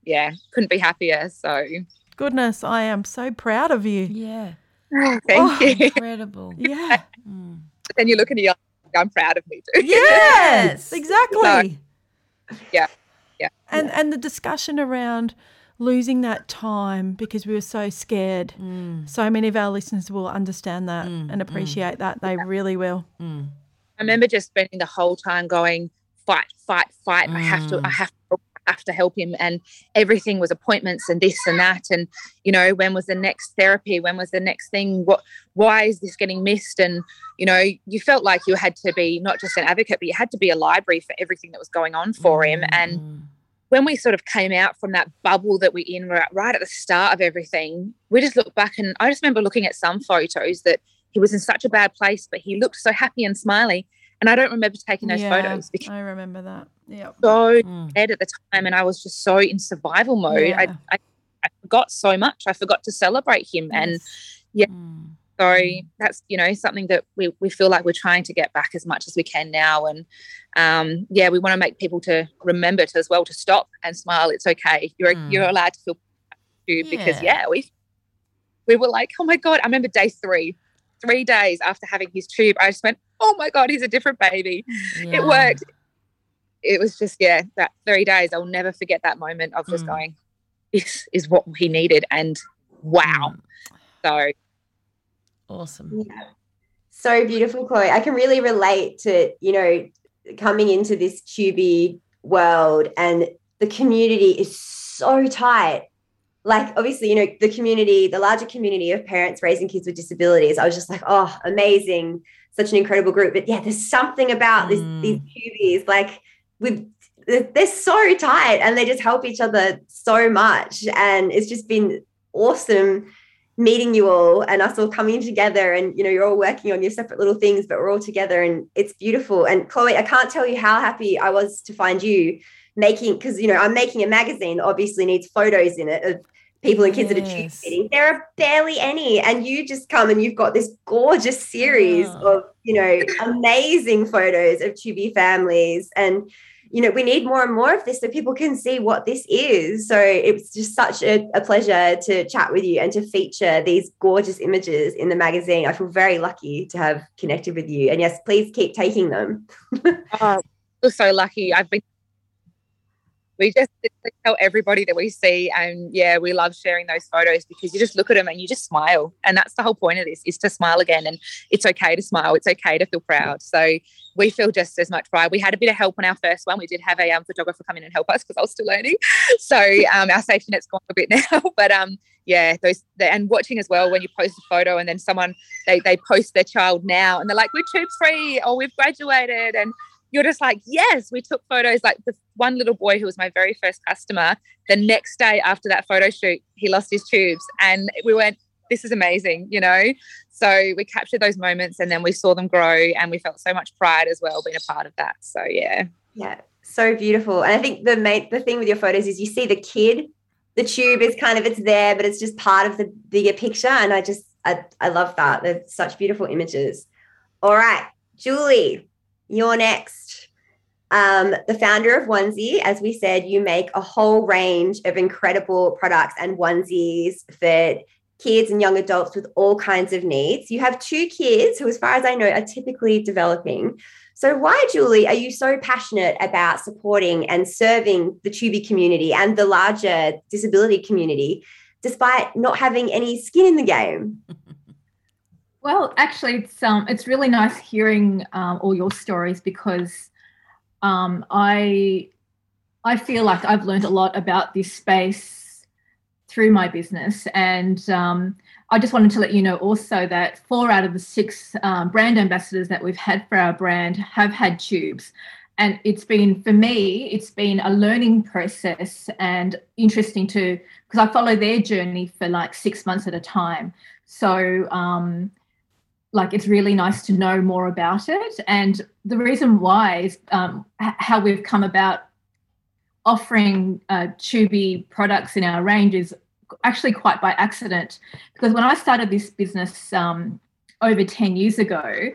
yeah, couldn't be happier. So Goodness, I am so proud of you. Yeah. thank Oh, you. Incredible. Yeah. But then you look in your eye, I'm proud of me too. Yes, exactly. So, yeah. Yeah. And and the discussion around losing that time because we were so scared. Mm. So many of our listeners will understand that and appreciate that. They really will. Mm. I remember just spending the whole time going, fight, fight, fight. I have to, I have to, I have to help him. And everything was appointments and this and that. And, you know, when was the next therapy? When was the next thing? What, why is this getting missed? And, you know, you felt like you had to be not just an advocate, but you had to be a library for everything that was going on for him. And when we sort of came out from that bubble that we're in right, right at the start of everything, we just look back, and I just remember looking at some photos that he was in such a bad place, but he looked so happy and smiley. And I don't remember taking those Yeah, photos because I remember that. Yeah. so scared at the time, and I was just so in survival mode. Yeah. I, I, I forgot so much. I forgot to celebrate him. And yeah, so that's, you know, something that we, we feel like we're trying to get back as much as we can now. And um, yeah, we want to make people to remember to as well to stop and smile. It's okay. You're Mm. you're allowed to feel too, because Yeah. yeah, we we were like, oh my God, I remember day three, three days after having his tube, I just went, oh my God, he's a different baby. Yeah. It worked. It was just, yeah, that three days, I'll never forget that moment of just Mm. going, this is what he needed. And wow. So Awesome. Yeah. So beautiful, Chloe. I can really relate to, you know, coming into this Tubi world, and the community is so tight. Like, obviously, you know, the community, the larger community of parents raising kids with disabilities, I was just like, oh, amazing. Such an incredible group. But yeah, there's something about this, these Tubis, like with they're so tight and they just help each other so much. And it's just been awesome meeting you all and us all coming together, and, you know, you're all working on your separate little things, but we're all together and it's beautiful. And Chloe, I can't tell you how happy I was to find you making, because, you know, I'm making a magazine that obviously needs photos in it of people and kids that are tube feeding. There are barely any. And you just come and you've got this gorgeous series of, you know, amazing photos of Tubi families. And, you know, we need more and more of this so people can see what this is. So it's just such a, a pleasure to chat with you and to feature these gorgeous images in the magazine. I feel very lucky to have connected with you. And yes, please keep taking them. oh, we're so lucky. I've been We just tell everybody that we see, and yeah, we love sharing those photos because you just look at them and you just smile, and that's the whole point of this, is to smile again. And it's okay to smile, it's okay to feel proud. So we feel just as much pride. We had a bit of help on our first one. We did have a um, photographer come in and help us because I was still learning. So um, our safety net's gone a bit now, but um, yeah, those the, and watching as well when you post a photo and then someone they they post their child now and they're like, we're tube free or we've graduated, and you're just like, yes, we took photos. Like the one little boy who was my very first customer, the next day after that photo shoot, he lost his tubes, and we went, this is amazing, you know? So we captured those moments and then we saw them grow, and we felt so much pride as well being a part of that. So, yeah. Yeah, so beautiful. And I think the main, the thing with your photos is you see the kid, the tube is kind of, it's there, but it's just part of the bigger picture. And I just, I, I love that. They're such beautiful images. All right, Julie, you're next. Um, the founder of Onesie, as we said, you make a whole range of incredible products and onesies for kids and young adults with all kinds of needs. You have two kids who, as far as I know, are typically developing. So why, Julie, are you so passionate about supporting and serving the Tubi community and the larger disability community, despite not having any skin in the game? Well, actually, it's um, it's really nice hearing um, all your stories, because um, I I feel like I've learned a lot about this space through my business, and um, I just wanted to let you know also that four out of the six um, brand ambassadors that we've had for our brand have had tubes. And it's been, for me, it's been a learning process and interesting to, because I follow their journey for like six months at a time. So, um, like, it's really nice to know more about it. And the reason why is um, h- how we've come about offering uh, Tubi products in our range is actually quite by accident. Because when I started this business um, over ten years ago,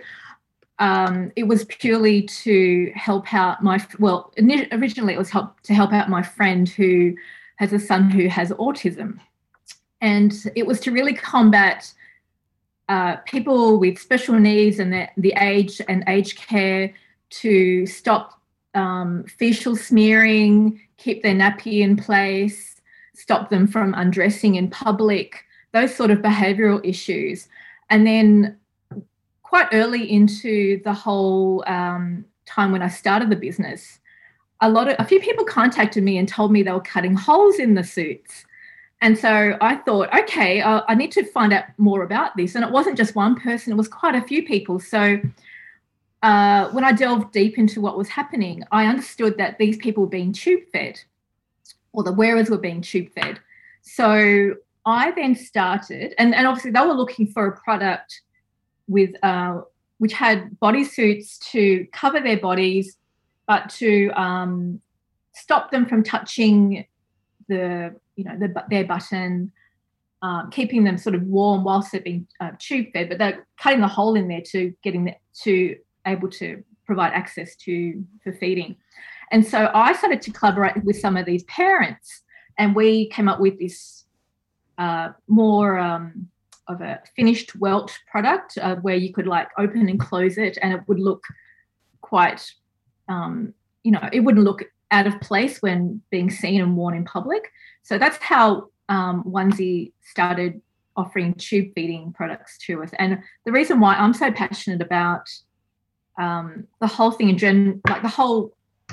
um, it was purely to help out my, well, originally it was help to help out my friend who has a son who has autism. And it was to really combat uh, people with special needs and the, the age and aged care, to stop um, facial smearing, keep their nappy in place, stop them from undressing in public, those sort of behavioural issues. And then quite early into the whole um, time when I started the business, a lot of a few people contacted me and told me they were cutting holes in the suits. And so I thought, okay, uh, I need to find out more about this. And it wasn't just one person, it was quite a few people. So uh, when I delved deep into what was happening, I understood that these people were being tube fed, or the wearers were being tube fed. So I then started, and, and obviously they were looking for a product with uh, which had bodysuits to cover their bodies, but to um, stop them from touching the, you know, the, their button, um, keeping them sort of warm whilst they're being uh, tube fed, but they're cutting the hole in there to getting the, to able to provide access to for feeding. And so I started to collaborate with some of these parents, and we came up with this uh, more um, of a finished welt product uh, where you could like open and close it, and it would look quite, um, you know, it wouldn't look out of place when being seen and worn in public. So that's how um, Onesie started offering tube feeding products to us. And the reason why I'm so passionate about um, the whole thing in gen, like the whole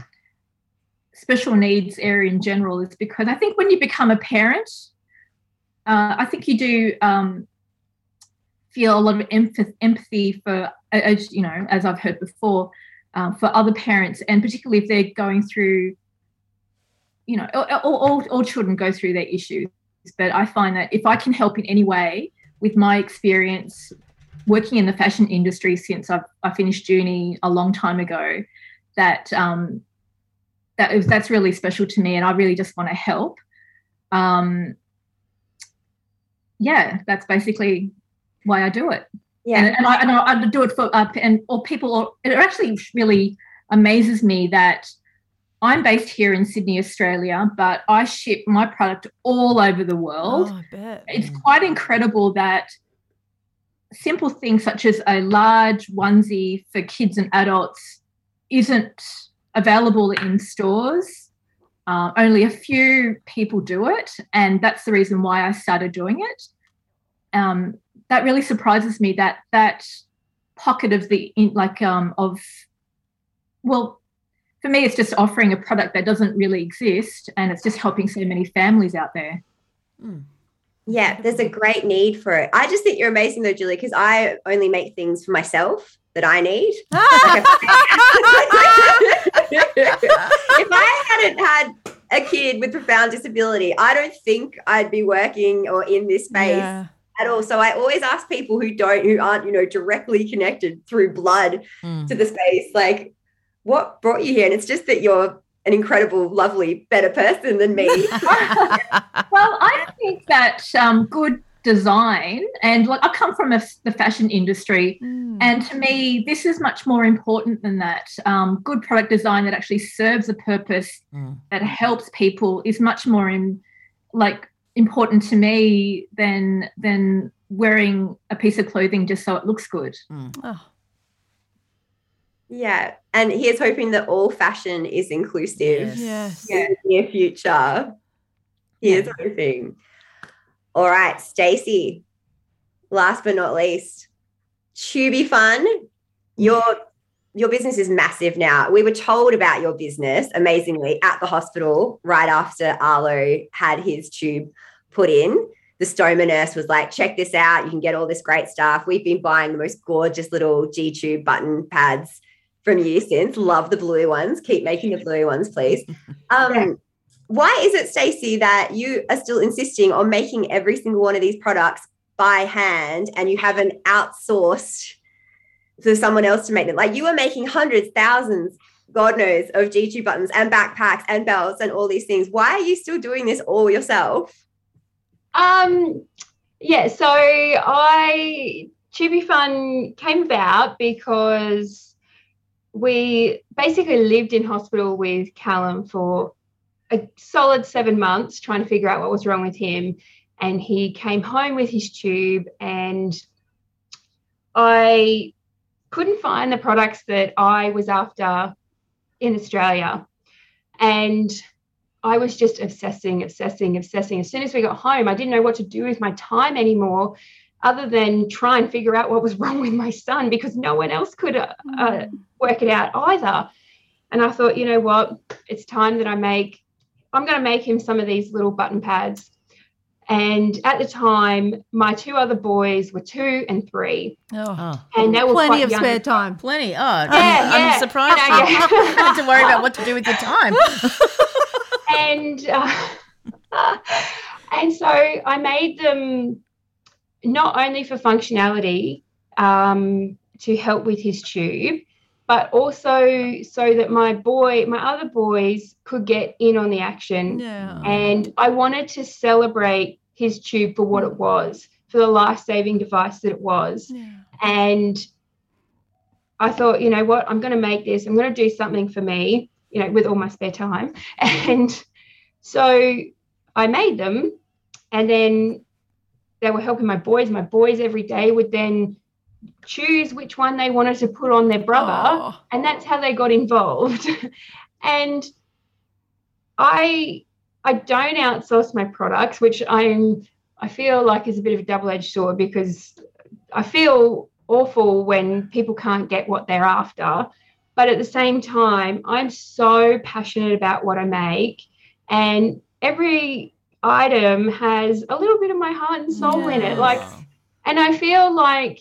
special needs area in general, is because I think when you become a parent, uh, I think you do um, feel a lot of empath- empathy for, as you know, as I've heard before, um, for other parents, and particularly if they're going through, you know, all, all, all children go through their issues. But I find that if I can help in any way with my experience working in the fashion industry since I've, I finished uni a long time ago, that um, that is, that's really special to me, and I really just want to help. Um, yeah, that's basically why I do it. Yeah, and, and, I, and I, I do it for uh, and or people. Or, it actually really amazes me that I'm based here in Sydney, Australia, but I ship my product all over the world. Oh, I bet. It's quite incredible that simple things such as a large onesie for kids and adults isn't available in stores. Uh, only a few people do it, and that's the reason why I started doing it. Um, that really surprises me, that that pocket of the in, like um, of well. For me, it's just offering a product that doesn't really exist, and it's just helping so many families out there. Mm. Yeah, there's a great need for it. I just think you're amazing though, Julie, because I only make things for myself that I need. If I hadn't had a kid with profound disability, I don't think I'd be working or in this space yeah. at all. So I always ask people who don't, who aren't, you know, directly connected through blood mm. to the space, like, what brought you here? And it's just that you're an incredible, lovely, better person than me. Well, I think that um, good design, and like I come from a, the fashion industry, mm. and to me, this is much more important than that. Um, good product design that actually serves a purpose, mm. that helps people, is much more in, like important to me than than wearing a piece of clothing just so it looks good. Mm. Oh. Yeah, and here's hoping that all fashion is inclusive yes. in the near future. Here's yeah. hoping. All right, Stacey, last but not least, Tubi Fun. Your, your business is massive now. We were told about your business, amazingly, at the hospital right after Arlo had his tube put in. The stoma nurse was like, check this out. You can get all this great stuff. We've been buying the most gorgeous little G-tube button pads from you since. Love the blue ones. Keep making the blue ones, please. Um, yeah. Why is it, Stacey, that you are still insisting on making every single one of these products by hand, and you haven't outsourced to someone else to make them? Like, you are making hundreds, thousands, God knows, of G-tube buttons and backpacks and belts and all these things. Why are you still doing this all yourself? Um, yeah, so I Tubi Fun came about because we basically lived in hospital with Callum for a solid seven months trying to figure out what was wrong with him. And he came home with his tube, and I couldn't find the products that I was after in Australia. And I was just obsessing, obsessing, obsessing. As soon as we got home, I didn't know what to do with my time anymore other than try and figure out what was wrong with my son, because no one else could uh, uh, work it out either. And I thought, you know what, it's time that I make, I'm going to make him some of these little button pads. And at the time, my two other boys were two and three. Oh, and they were plenty quite of young. spare time. Plenty. Oh, Yeah, I'm, yeah. I'm surprised You know, you yeah. don't have to worry about what to do with your time. and uh, and so I made them not only for functionality um, to help with his tube, but also so that my boy, my other boys could get in on the action. Yeah. And I wanted to celebrate his tube for what it was, for the life-saving device that it was. Yeah. And I thought, you know what, I'm going to make this. I'm going to do something for me, you know, with all my spare time. And so I made them, and then they were helping my boys. My boys every day would then choose which one they wanted to put on their brother, Oh. and that's how they got involved. And I I don't outsource my products, which I'm I feel like is a bit of a double-edged sword, because I feel awful when people can't get what they're after. But at the same time, I'm so passionate about what I make, and every item has a little bit of my heart and soul in it. Like, and I feel like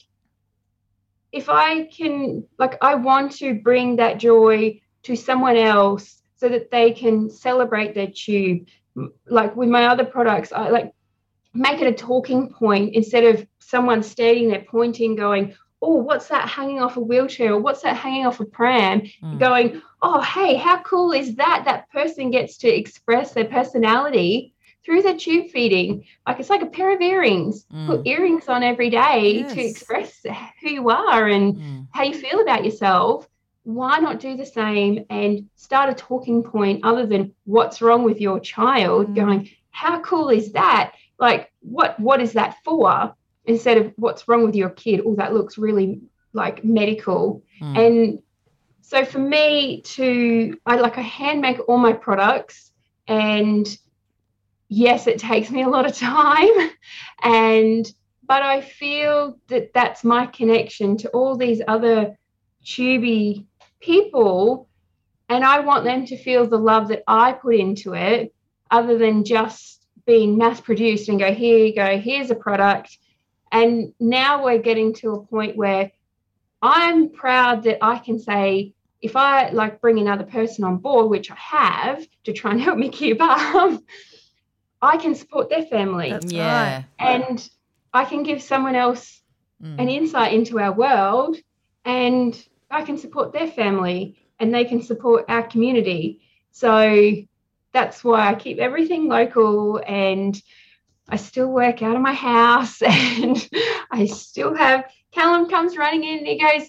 if I can, like, I want to bring that joy to someone else so that they can celebrate their tube. Like with my other products, I like make it a talking point instead of someone standing there pointing, going, oh, what's that hanging off a wheelchair, or what's that hanging off a pram? Mm. Going, oh, hey, how cool is that? That person gets to express their personality through their tube feeding. Like, it's like a pair of earrings. Mm. Put earrings on every day yes. to express who you are and mm. how you feel about yourself. Why not do the same and start a talking point other than what's wrong with your child? Mm. Going, how cool is that? Like, what what is that for? Instead of what's wrong with your kid? Oh, that looks really like medical. Mm. And so for me to, I like I hand make all my products, and yes, it takes me a lot of time, and but I feel that that's my connection to all these other tubey people, and I want them to feel the love that I put into it, other than just being mass produced and go, here you go, here's a product. And now we're getting to a point where I'm proud that I can say, if I like bring another person on board, which I have to try and help me keep up, I can support their family. That's yeah. Right. And I can give someone else mm. an insight into our world, and I can support their family, and they can support our community. So that's why I keep everything local, and I still work out of my house, and I still have Callum comes running in and he goes,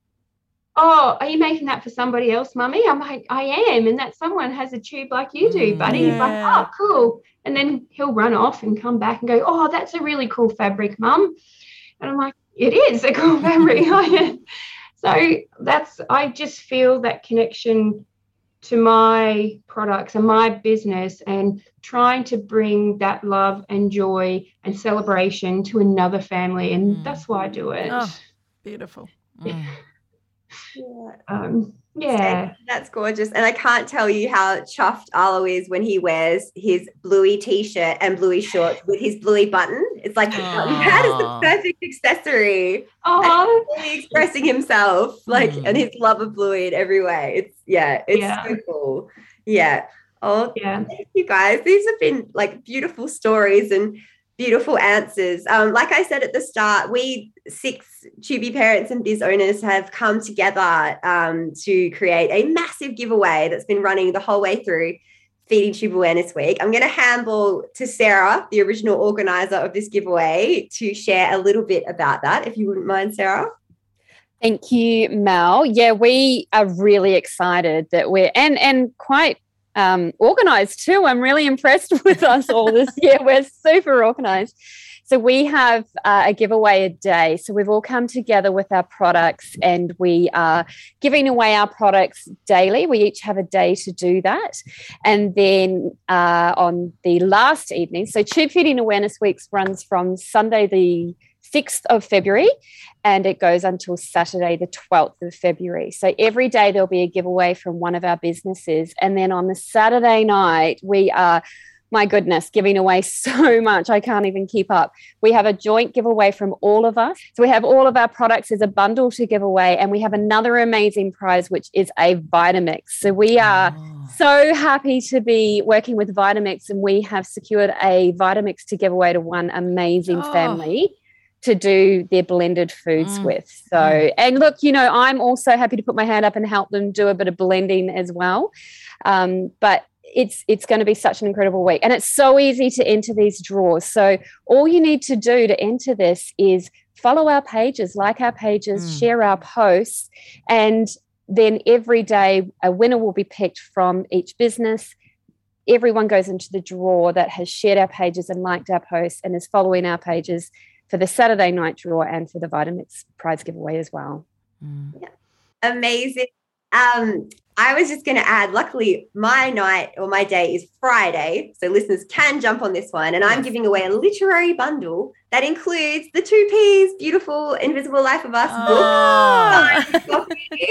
oh, are you making that for somebody else, Mummy? I'm like, I am. And that someone has a tube like you do, buddy. Yeah. He's like, oh, cool. And then he'll run off and come back and go, oh, that's a really cool fabric, Mum. And I'm like, it is a cool fabric. So that's, I just feel that connection to my products and my business, and trying to bring that love and joy and celebration to another family. And mm. that's why I do it. Oh, beautiful. Yeah. Yeah. Um, yeah. That's gorgeous. And I can't tell you how chuffed Arlo is when he wears his bluey t-shirt and bluey shorts with his bluey button. It's like the button pad is the perfect accessory. Oh, really expressing himself, like, mm. and his love of bluey in every way. It's yeah, it's yeah. so cool. Yeah. Oh, yeah. Thank you guys. These have been like beautiful stories and beautiful answers. Um, like I said at the start, we six Tubey parents and biz owners have come together um, to create a massive giveaway that's been running the whole way through Feeding Tube Awareness Week. I'm going to handball to Sarah, the original organizer of this giveaway, to share a little bit about that, if you wouldn't mind, Sarah. Thank you, Mel. Yeah, we are really excited that we're, and and quite um, organised too. I'm really impressed with us all this year. We're super organised. So we have uh, a giveaway a day. So we've all come together with our products and we are giving away our products daily. We each have a day to do that. And then uh, on the last evening, so Tube Feeding Awareness Weeks runs from Sunday the sixth of February and it goes until Saturday the twelfth of February. So every day there'll be a giveaway from one of our businesses. And then on the Saturday night, we are my goodness, giving away so much. I can't even keep up. We have a joint giveaway from all of us. So we have all of our products as a bundle to give away. And we have another amazing prize, which is a Vitamix. So we are oh. so happy to be working with Vitamix, and we have secured a Vitamix to give away to one amazing oh. family to do their blended foods mm. with. So, mm. and look, you know, I'm also happy to put my hand up and help them do a bit of blending as well. Um, but It's it's going to be such an incredible week. And it's so easy to enter these draws. So all you need to do to enter this is follow our pages, like our pages, mm. share our posts, and then every day a winner will be picked from each business. Everyone goes into the draw that has shared our pages and liked our posts and is following our pages for the Saturday night draw and for the Vitamix prize giveaway as well. Mm. Yeah. Amazing. Um, I was just going to add, luckily my night or my day is Friday, so listeners can jump on this one, and yes. I'm giving away a literary bundle that includes the two P's Beautiful Invisible Life of Us oh. book,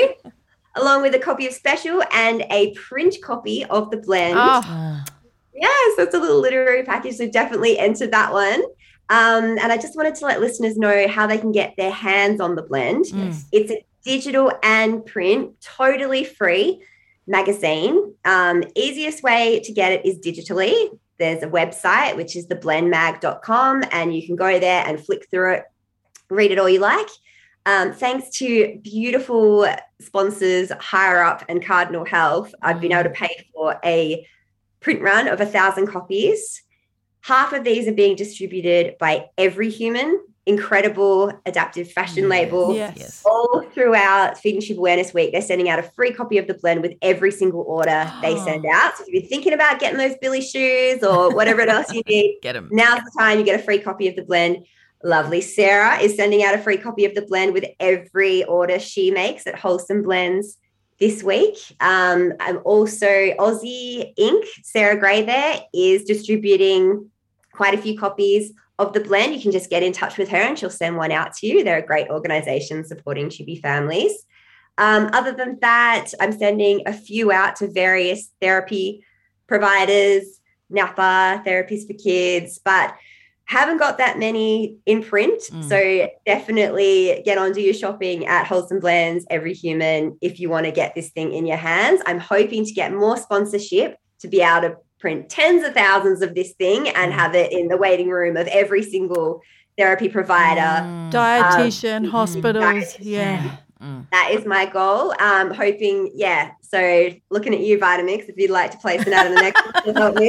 along with a copy of Special and a print copy of The Blend. Oh. Yeah, so it's a little literary package, so definitely enter that one. Um, and I just wanted to let listeners know how they can get their hands on The Blend. Yes. It's a digital and print, totally free magazine. Um, easiest way to get it is digitally. There's a website, which is the blend mag dot com, and you can go there and flick through it, read it all you like. Um, thanks to beautiful sponsors, Higher Up and Cardinal Health, I've been able to pay for a print run of a thousand copies. Half of these are being distributed by Every Human, incredible adaptive fashion yes, label. Yes. All throughout Feed and Tube Awareness Week, they're sending out a free copy of The Blend with every single order oh. they send out. So if you're thinking about getting those Billy shoes or whatever else you need, get them. Now's the time. You get a free copy of The Blend. Lovely Sarah is sending out a free copy of The Blend with every order she makes at Wholesome Blends this week. Um, I'm also Aussie Ink. Sarah Gray there is distributing quite a few copies of The Blend. You can just get in touch with her and she'll send one out to you. They're a great organisation supporting Tubie families. Um, other than that, I'm sending a few out to various therapy providers, Napa, Therapies for Kids, but haven't got that many in print. Mm. So definitely get on, do your shopping at Wholesome Blends, Every Human, if you want to get this thing in your hands. I'm hoping to get more sponsorship to be able to print tens of thousands of this thing and have it in the waiting room of every single therapy provider. Mm. Dietitian, um, hospitals, dietitian. yeah. Mm. That is my goal. Um, hoping, yeah. So looking at you, Vitamix, if you'd like to place it out in the next one to help me.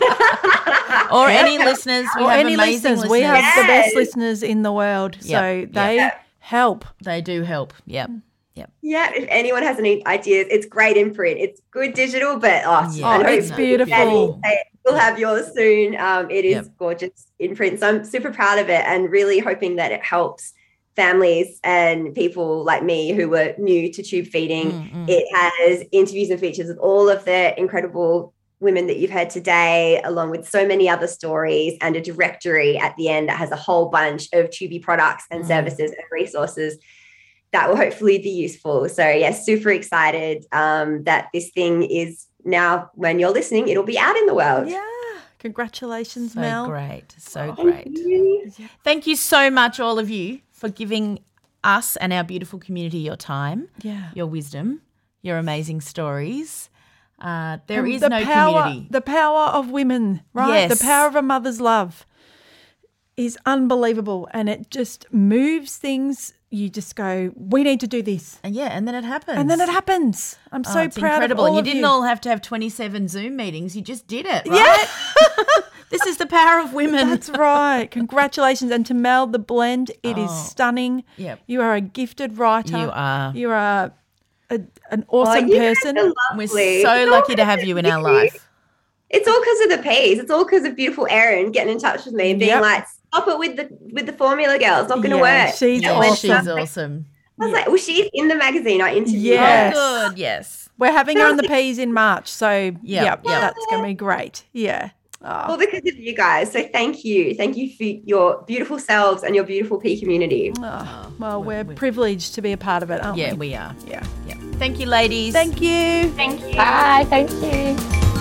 Or any listeners. We or have any amazing listeners. listeners. We have yes. the best listeners in the world. Yep. So they yep. help. They do help. Yep. Yep. Yeah, if anyone has any ideas, it's great in print. It's good digital, but oh, yeah. oh it's beautiful. We'll have yours soon. Um, it is Yep. gorgeous in print. So I'm super proud of it and really hoping that it helps families and people like me who were new to tube feeding. Mm-hmm. It has interviews and features with all of the incredible women that you've heard today, along with so many other stories, and a directory at the end that has a whole bunch of Tubie products and mm-hmm. services and resources that will hopefully be useful. So yeah, super excited um, that this thing is now, when you're listening, it'll be out in the world. Yeah. Congratulations, so Mel. great. So Oh, great. thank you. Thank you so much, all of you, for giving us and our beautiful community your time, Yeah. your wisdom, your amazing stories. Uh, there And is the no power, community. The power of women, right? Yes. The power of a mother's love is unbelievable, and it just moves things. You just go, we need to do this. And yeah, and then it happens. And then it happens. I'm Oh, so it's proud incredible. of all and you of didn't you. all have to have twenty-seven Zoom meetings. You just did it, right? Yeah. This is the power of women. That's right. Congratulations. And to Mel, The Blend, it is Oh, stunning. yep. You are a gifted writer. You are. You are a, an awesome you guys person. are We're lovely. so It's all lucky to because have of you in our life. It's all because of the peas. It's all because of beautiful Erin getting in touch with me and being Yep. like, stop it with the with the formula girl. It's not going to Yeah, work. she's Yeah, awesome. She's awesome. I was like, well, she's in the magazine. I interviewed Yes. her. Oh, good, yes. We're having her on the Peas in March, so Yep, yeah, yep. that's going to be great. Yeah. Oh. Well, because of you guys. So thank you. Thank you for your beautiful selves and your beautiful pea community. Oh, well, we're privileged to be a part of it, aren't Yeah, we? we are. Yeah. Yeah. Thank you, ladies. Thank you. Thank you. Bye. Thank you.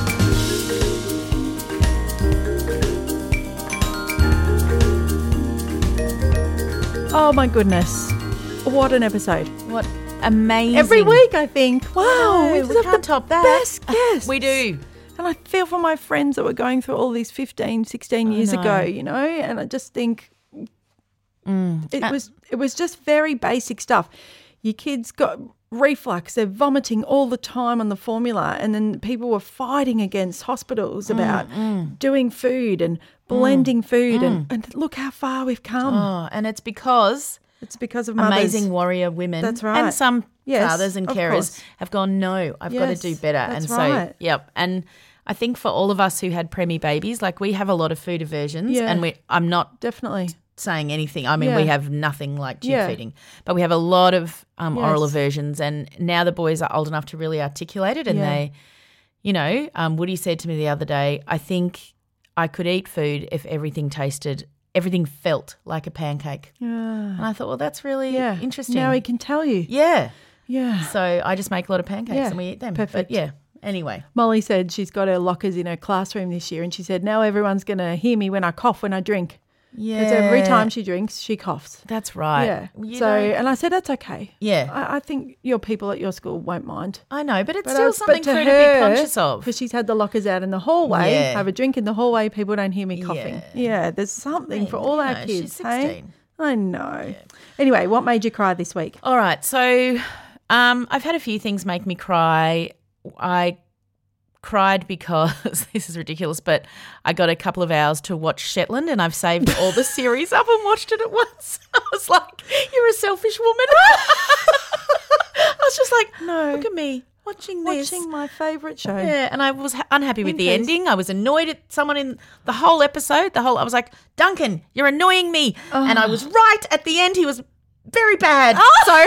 Oh my goodness. What an episode. What amazing. Every week, I think. Wow. know, we we just have can't the top that. best guests. We do. And I feel for my friends that were going through all these fifteen, sixteen years know. ago, you know, and I just think Mm. it Uh, was it was just very basic stuff. Your kids got reflux, they're vomiting all the time on the formula, and then people were fighting against hospitals about mm. doing food and blending food and, and look how far we've come. Oh, and it's because It's because of mothers. amazing warrior women. That's right. And some Yes, fathers and of carers course. have gone, no, I've got to Yes, do better. that's and so, right. yep. And I think for all of us who had preemie babies, like we have a lot of food aversions, Yeah. and we I'm not Definitely. saying anything. I mean, Yeah. we have nothing like tube Yeah. feeding, but we have a lot of um, oral Yes. aversions, and now the boys are old enough to really articulate it, and Yeah. they, you know, um, Woody said to me the other day, I think I could eat food if everything tasted, everything felt like a pancake. Yeah. And I thought, well, that's really Yeah. interesting. Now he can tell you. Yeah. Yeah. So I just make a lot of pancakes Yeah. and we eat them. Perfect. But yeah, anyway. Molly said she's got her lockers in her classroom this year, and she said now everyone's going to hear me when I cough when I drink. Yeah. Because every time she drinks, she coughs. That's right. Yeah. You so, don't- and I said that's okay. Yeah. I, I think your people at your school won't mind. I know, but it's But still I- something but for her to be conscious of. because she's had the lockers out in the hallway. Yeah. Have a drink in the hallway. People don't hear me coughing. Yeah, there's something Hey, for all you our know, kids. she's hey? sixteen. I know. Anyway, what made you cry this week? All right. So um, I've had a few things make me cry. I cried because this is ridiculous, but I got a couple of hours to watch Shetland, and I've saved all the series up and watched it at once. I was like, you're a selfish woman. I was just like, No. look at me watching this. Watching my favourite show. Yeah, and I was ha- unhappy with In the peace. ending. I was annoyed at someone in the whole episode. The whole I was like, Duncan, you're annoying me. And I was right at the end. He was very bad. So,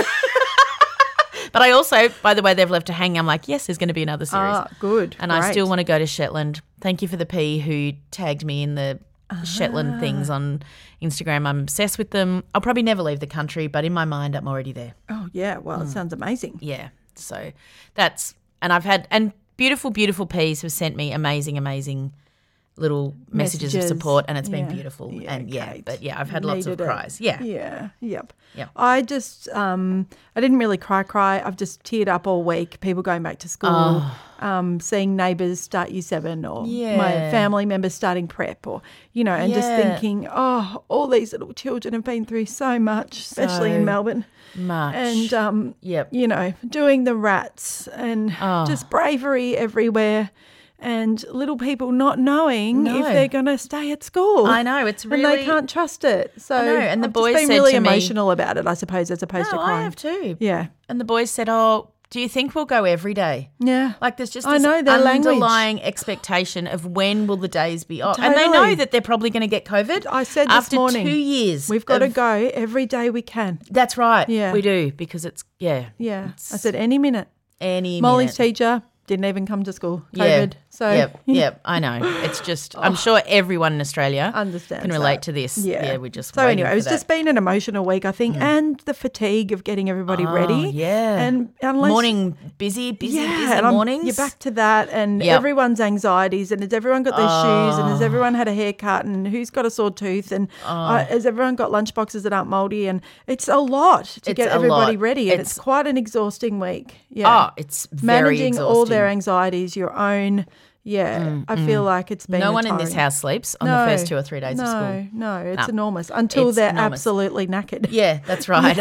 but I also, by the way, they've left to hang. I'm like, yes, there's going to be another series. Ah, good. And I Great. still want to go to Shetland. Thank you for the P who tagged me in the Shetland things on Instagram. I'm obsessed with them. I'll probably never leave the country, but in my mind, I'm already there. Oh, yeah. Well, Mm. it sounds amazing. Yeah. So that's, and I've had, and beautiful, beautiful P's have sent me amazing, amazing little messages, Messages. of support, and it's been Yeah. beautiful. Yeah, and yeah, Kate. but yeah, I've had lots of Needed it. cries. Yeah. Yeah. Yep. Yep. I just, um, I didn't really cry, cry. I've just teared up all week. People going back to school, Oh. um, seeing neighbours start year seven, or my Yeah. family members starting prep, or, you know, and just Yeah. thinking, oh, all these little children have been through so much, especially So in Melbourne. Much. And, um, Yep. you know, doing the rats and Oh. just bravery everywhere. And little people not knowing No. if they're going to stay at school. I know, it's And they really- can't trust it. So I know, and the I've boys just been said really to me- emotional about it, I suppose, as opposed to No, crying. I have too. Yeah. And the boys said, oh, do you think we'll go every day? Yeah. Like there's just I this know, their language. underlying expectation of when will the days be off. And they know Totally. that they're probably going to get COVID. I said after this morning, two years. we've got to of- go every day we can. That's right. Yeah. We do, because it's, yeah. Yeah. I said any minute. Any Molly's minute. teacher didn't even come to school. Yeah. COVID. So Yep, yep, I know. It's just, I'm sure everyone in Australia understands can relate that. to this. Yeah. Yeah, we're just So waiting anyway, for it was that. just been an emotional week, I think, and the fatigue of getting everybody Oh, ready. yeah. And unless Morning, busy, busy, yeah, busy and I'm- mornings. You're back to that, and Yep. everyone's anxieties, and has everyone got their shoes, and has Oh. everyone had a haircut, and who's got a sore tooth, and uh, has everyone got lunchboxes that aren't mouldy, and it's a lot to It's get a everybody lot. ready, and It's- it's, quite an exhausting week. Yeah, Oh, it's very managing all their exhausting. anxieties, your own. Yeah, I feel like it's been No a one in this torrent. house sleeps on No, the first two or three days no, of school. No, it's No. enormous until It's they're enormous. absolutely knackered. Yeah, that's right.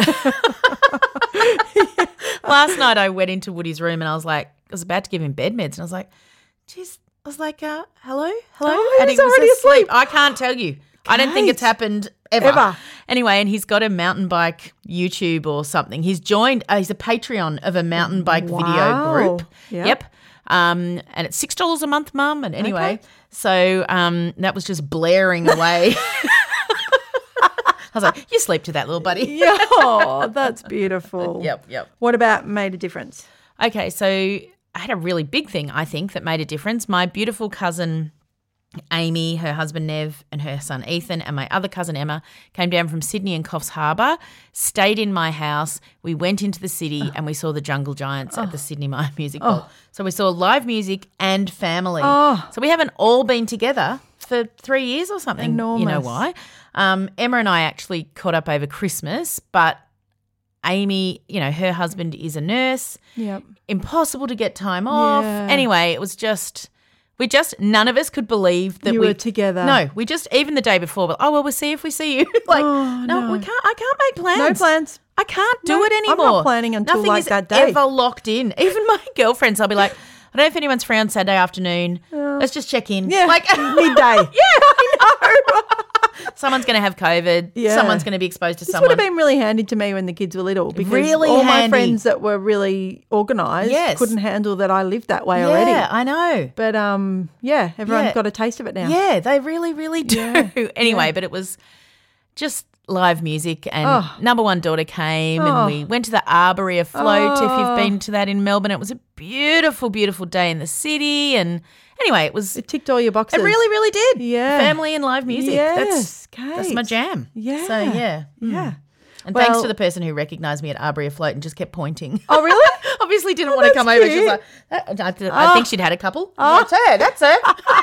Last night I went into Woody's room and I was like, I was about to give him bed meds and I was like, geez, I was like, uh, hello, hello? Oh, and he was already asleep. I can't tell you. I don't think it's happened ever. Ever. Anyway, and he's got a mountain bike YouTube or something. He's joined, uh, he's a Patreon of a mountain bike Wow. video group. Yep. Yep. Um, and it's six dollars a month, Mum. And anyway, Okay. so um, that was just blaring away. I was like, you sleep to that, little buddy. Yeah, oh, that's beautiful. Yep, yep. What about made a difference? Okay, so I had a really big thing, I think, that made a difference. My beautiful cousin Amy, her husband Nev, and her son Ethan, and my other cousin Emma came down from Sydney and Coffs Harbour, stayed in my house. We went into the city Oh. and we saw the Jungle Giants Oh. at the Sydney Maya Music Oh. Hall. So we saw live music and family. Oh. So we haven't all been together for three years or something. You know Enormous. why? Um, Emma and I actually caught up over Christmas, but Amy, you know, her husband is a nurse. Yep. Impossible to get time off. Yeah. Anyway, it was just, we just, none of us could believe that You we were together. No, we just, even the day before, well, oh, well, we'll see if we see you. like, Oh, no, no. we can't, I can't make plans. No plans. I can't do No, it I'm anymore. not planning until, Nothing like, is that day. ever locked in. Even my girlfriends, I'll be like, I don't know if anyone's free on Saturday afternoon. Let's just check in. Yeah, Like midday. Yeah, I know. Someone's going to have COVID. Yeah. Someone's going to be exposed to This someone. would have been really handy to me when the kids were little because Really all my handy. friends that were really organised Yes. couldn't handle that I lived that way yeah, already. I know. But um, yeah, everyone's Yeah. got a taste of it now. Yeah, they really, really do. Yeah. Anyway, Yeah. but it was just live music and Oh. number one daughter came Oh. and we went to the Arbory afloat. If Oh. you've been to that in Melbourne, it was a beautiful, beautiful day in the city. And anyway, it was, It ticked all your boxes. it really, really did. Yeah. Family and live music. Yes, That's, that's my Kate. jam. Yeah. So, yeah. Mm. Yeah. And thanks Well- to the person who recognised me at Arbory afloat and just kept pointing. Oh, really? Obviously didn't Oh, want to that's come over. She was cute. like, I, I, I think she'd had a couple. Oh. That's her. That's her.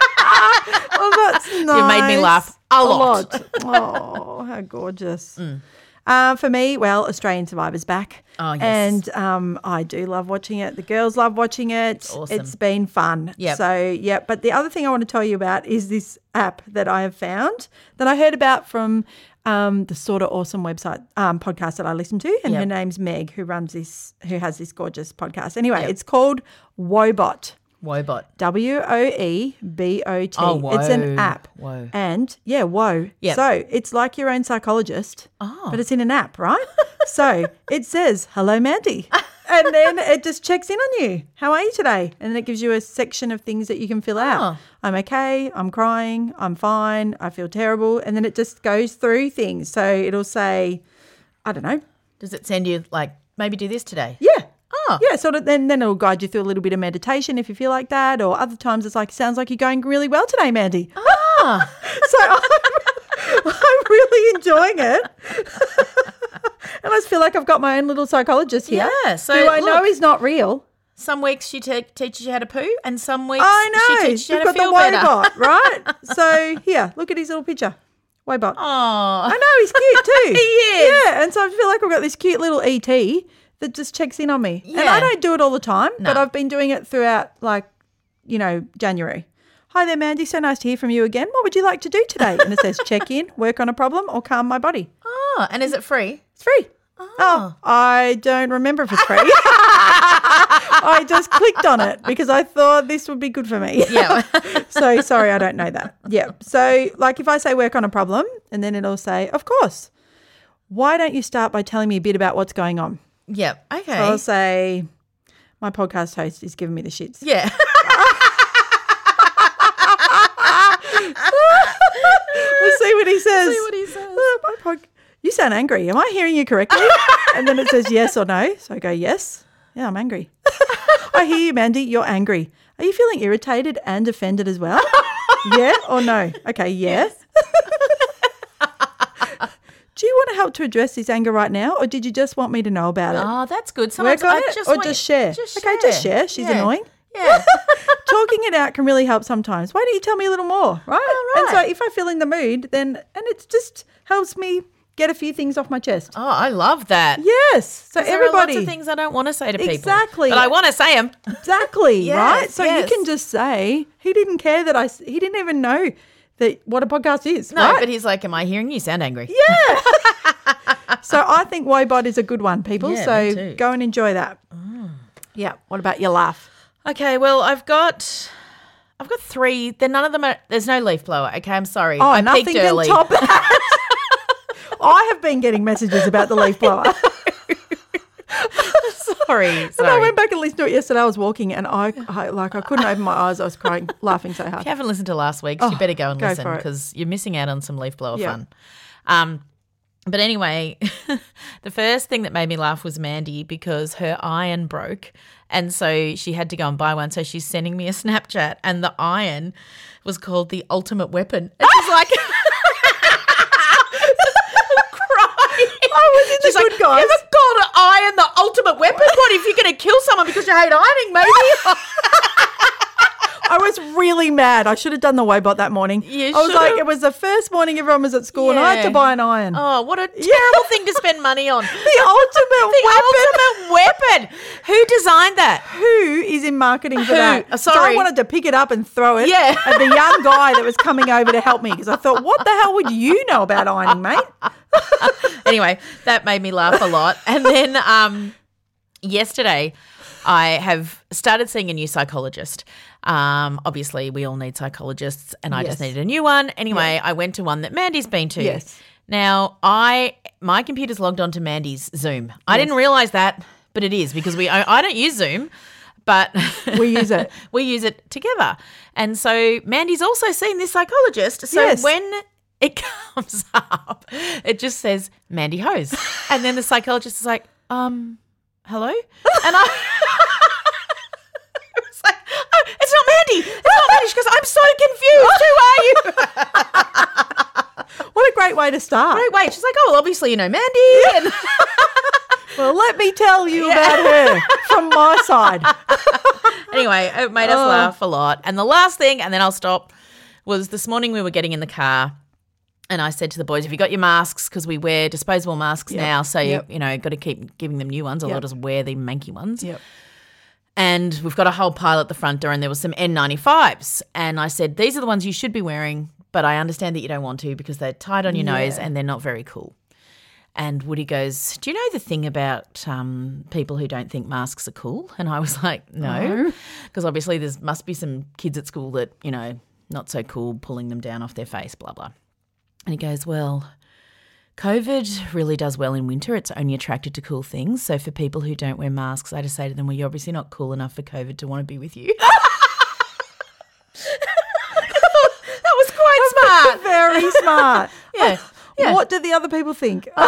Oh, that's nice. You made me laugh a lot. Oh, how gorgeous. Uh, for me, well, Australian Survivor's back. Oh, yes. And um, I do love watching it. The girls love watching it. It's awesome. It's been fun. Yep. So, yeah. But the other thing I want to tell you about is this app that I have found that I heard about from um, the Sort of Awesome website um, podcast that I listen to. And Yep. her name's Meg, who runs this, who has this gorgeous podcast. Anyway, Yep. it's called Woebot. Woebot. W O E B O T. Oh, It's an whoa. app. Whoa. And yeah, whoa. Yep. So it's like your own psychologist, Oh. but it's in an app, right? So it says, hello, Mandy. And then it just checks in on you. How are you today? And then it gives you a section of things that you can fill out. Oh. I'm okay. I'm crying. I'm fine. I feel terrible. And then it just goes through things. So it'll say, I don't know. Does it send you like, maybe do this today? Yeah. Oh. Yeah, sort of. Then, then it'll guide you through a little bit of meditation if you feel like that. Or other times it's like, sounds like you're going really well today, Mandy. Ah. So I'm, I'm really enjoying it. And I just feel like I've got my own little psychologist here. Yeah, so who I know look. is not real. Some weeks she te- teaches you how to poo and some weeks I know. she teaches you We've how to got feel the better. Woebot, right? So here, look at his little picture. Woebot. Oh. I know, he's cute too. He is. Yeah, and so I feel like I've got this cute little E T that just checks in on me. And Yeah. I don't do it all the time, but No. I've been doing it throughout, like, you know, January. Hi there, Mandy. So nice to hear from you again. What would you like to do today? And it says check in, work on a problem, or calm my body. Oh, and is it free? It's free. Oh, I don't remember if it's free. I just clicked on it because I thought this would be good for me. Yeah. So sorry, I don't know that. Yeah. So like if I say work on a problem and then it'll say, of course, why don't you start by telling me a bit about what's going on? Yeah. Okay. So I'll say, my podcast host is giving me the shits. Yeah. We'll see what he says. See what he says. Uh, my pod- you sound angry. Am I hearing you correctly? And then it says yes or no. So I go, yes. Yeah, I'm angry. I hear you, Mandy. You're angry. Are you feeling irritated and offended as well? Yeah or no? Okay, yes. Do you want to help to address this anger right now, or did you just want me to know about it? Oh, that's good. Sometimes Work on I it, just or want just you- share? just Okay, just share. share. She's Yeah. annoying. Yeah. Talking it out can really help sometimes. Why don't you tell me a little more, right? Oh, And so right. if I feel in the mood, then and it just helps me get a few things off my chest. Oh, I love that. Yes. So There everybody, are lots of things I don't want to say to people. Exactly. But I want to say them. exactly, Yes, right? So yes. you can just say he didn't care that I. s- He didn't even know that what a podcast is. No, right? but he's like, am I hearing you sound angry? yeah. So I think Woebot is a good one, people. Yeah, so me too. go and enjoy that. Yeah. What about your laugh? Okay, well, I've got I've got three. They're none of them are, there's no leaf blower. Okay, I'm sorry. Oh, I nothing peaked can early. top that. I have been getting messages about the leaf blower. Sorry, And sorry. I went back and listened to it yesterday. I was walking and I, I like I couldn't open my eyes. I was crying, laughing so hard. If you haven't listened to last week's, Oh, you better go and go listen for it. because you're missing out on some leaf blower Yeah. fun. Um, but anyway, the first thing that made me laugh was Mandy because her iron broke, and so she had to go and buy one. So she's sending me a Snapchat, and the iron was called the ultimate weapon. And she's like. I was in She's the like, good guys. you ever called an iron the ultimate weapon? What if you're going to kill someone because you hate ironing, maybe? I was really mad. I should have done the Waybot that morning. You I was should like, have. it was the first morning everyone was at school and I had to Yeah. buy an iron. Oh, what a terrible thing to spend money on. The ultimate The weapon. ultimate weapon. Who designed that? Who is in marketing for Who? that? Uh, So sorry. I wanted to pick it up and throw it Yeah. at the young guy that was coming over to help me because I thought, what the hell would you know about ironing, mate? Anyway, that made me laugh a lot. And then um, yesterday, I have started seeing a new psychologist. Um, obviously, we all need psychologists, and I just Yes. needed a new one. Anyway, I went to one that Mandy's been to. Yes. Now, I my computer's logged on to Mandy's Zoom. I didn't realise that, but it is because we I, I don't use Zoom, but We use it. we use it together. And so Mandy's also seen this psychologist. So Yes. when it comes up, it just says Mandy Hose. And then the psychologist is like, um, hello? And I was like, oh, it's not Mandy. It's not Mandy. She goes, I'm so confused. Who are you? What a great way to start. Great wait. She's like, oh, well, obviously you know Mandy. And Well, let me tell you about her from my side. anyway, it made us Oh. laugh a lot. And the last thing, and then I'll stop, was this morning we were getting in the car and I said to the boys, have you got your masks? Because we wear disposable masks Yep. now. So, Yep. you, you know, got to keep giving them new ones. Or Yep. they'll just wear the manky ones. Yep. And we've got a whole pile at the front door and there was some N ninety-fives. And I said, these are the ones you should be wearing, but I understand that you don't want to because they're tight on your nose Yeah. and they're not very cool. And Woody goes, do you know the thing about um, people who don't think masks are cool? And I was like, no. Because obviously there must be some kids at school that, you know, not so cool, pulling them down off their face, blah, blah. And he goes, well, COVID really does well in winter. It's only attracted to cool things. So for people who don't wear masks, I just say to them, well, you're obviously not cool enough for COVID to want to be with you. That was quite smart. Very smart. Yeah. Yeah. What do the other people think? I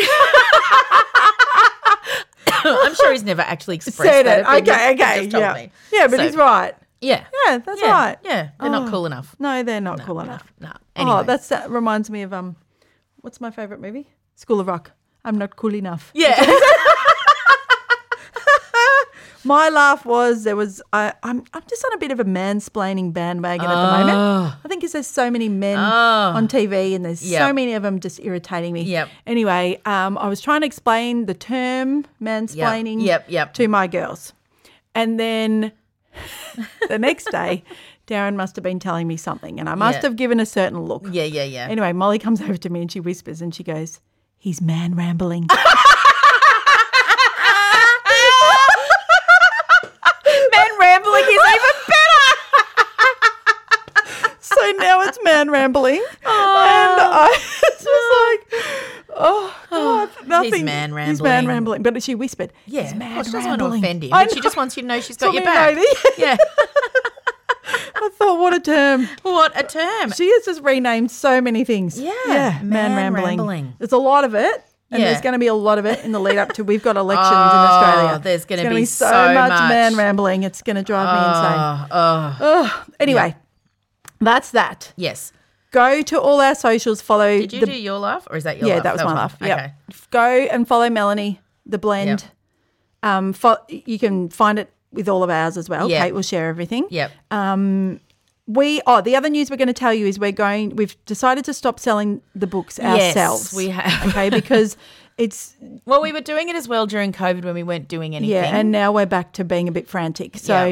don't, I'm sure he's never actually expressed Said that it. opinion. Okay, He okay. just told Yeah. me. Yeah, but So, he's right. Yeah. Yeah, that's Yeah, right. Yeah, they're Oh. not cool enough. No, they're not cool No, enough. No. Anyway. Oh, that's that reminds me of um, what's my favourite movie? School of Rock. I'm not cool enough. Yeah. My laugh was there was I I'm I'm just on a bit of a mansplaining bandwagon at the moment. Oh. I think because there's so many men Oh. on T V and there's so Yep. many of them just irritating me. Yep. Anyway, um, I was trying to explain the term mansplaining Yep, yep. to my girls, and then the next day, Darren must have been telling me something, and I must Yeah. have given a certain look. Yeah, yeah, yeah. Anyway, Molly comes over to me and she whispers and she goes, "He's man rambling." Man rambling is even better. So now it's man rambling. And I was like, oh, God, nothing. man He's man rambling. rambling. But she whispered, Yeah. he's man Well, she doesn't rambling. want to offend him. I But she know. just wants you to know she's got Told your me back. to know. Yeah. I thought, what a term. What a term. She has just renamed so many things. Yeah, Yeah, man, man rambling. rambling. There's a lot of it. And Yeah. there's going to be a lot of it in the lead up to we've got elections in Oh, Australia. there's gonna It's be so, so much, much. man rambling. It's going to drive me insane. Oh, oh. Oh, anyway, that's that. Yes. Go to all our socials. Follow. Did you the, do your laugh or is that your yeah, laugh? that was my mine. laugh. Okay. Yeah. Go and follow Melanie, the blend. Yep. Um, fo- you can find it with all of ours as well. Yep. Kate will share everything. Yep. Um, we oh the other news we're going to tell you is we're going. We've decided to stop selling the books Yes, ourselves. we have. Okay, because it's Well, we were doing it as well during COVID when we weren't doing anything. yeah, and now we're back to being a bit frantic. So Yeah.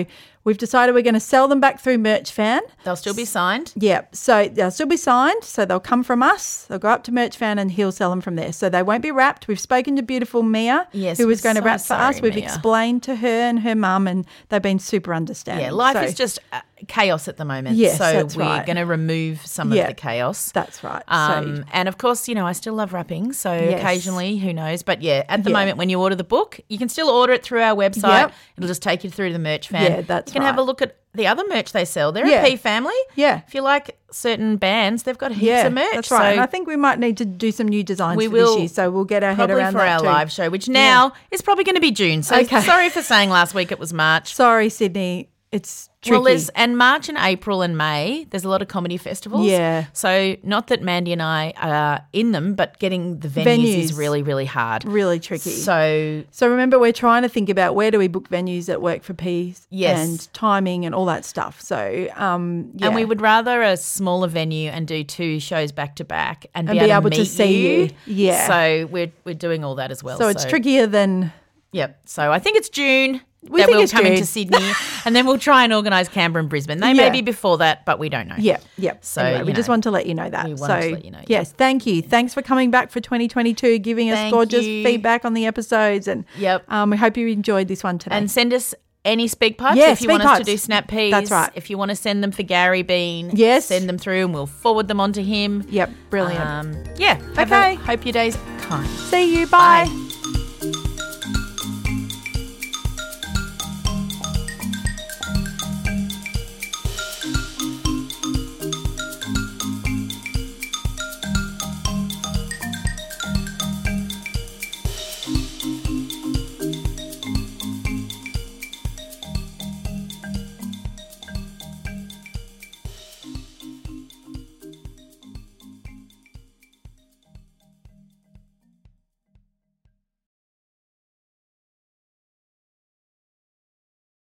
We've decided we're going to sell them back through Merch Fan. They'll still be signed. Yeah, so they'll still be signed. So they'll come from us. They'll go up to Merch Fan and he'll sell them from there. So they won't be wrapped. We've spoken to beautiful Mia, Yes, who was we're going to so wrap for sorry, us. We've Mia. explained to her and her mum, and they've been super understanding. Yeah, life So- is just uh, chaos at the moment. Yes, so that's we're right. going to remove some Yeah, of the chaos. That's right. Um, so, and of course, you know, I still love wrapping. So Yes. occasionally, who knows? But yeah, at the Yeah. moment, when you order the book, you can still order it through our website. Yep. It'll just take you through to the Merch Fan. Yeah, that's You can have right. a look at the other merch they sell. They're Yeah. a P family. Yeah. If you like certain bands, they've got heaps yeah, of merch. that's right. So And I think we might need to do some new designs we for will this year, so we'll get our head probably around for that our too. live show, which now is probably going to be June. So Okay. sorry for saying last week it was March. Sorry, Sydney. It's tricky. Well, there's and March and April and May, there's a lot of comedy festivals. Yeah. So not that Mandy and I are in them, but getting the venues, Venues. is really, really hard. really tricky. So So remember, we're trying to think about where do we book venues that work for P's Yes. and timing and all that stuff. So, um, yeah. and we would rather a smaller venue and do two shows back to back and, And be, be able, able to, to meet see you. Yeah. So we're we're doing all that as well. so it's trickier than Yep. So I think it's June. We that think we'll it's come June. into Sydney, and then we'll try and organise Canberra and Brisbane. They may Yeah. be before that, but we don't know. Yeah, yeah. So anyway, you we just know, want to let you know that. we so, wanted to let you know, yeah. yes, thank you. Thanks for coming back for twenty twenty-two, giving us Thank gorgeous you. feedback on the episodes, and Yep. um, we hope you enjoyed this one today. And send us any speak pipes Yeah, if you speak want us to pipes. do snap peas. That's right. If you want to send them for Gary Bean, Yes. send them through and we'll forward them on to him. Yep, brilliant. Um, yeah. have Okay. a- hope your day's kind. See you. Bye. Bye.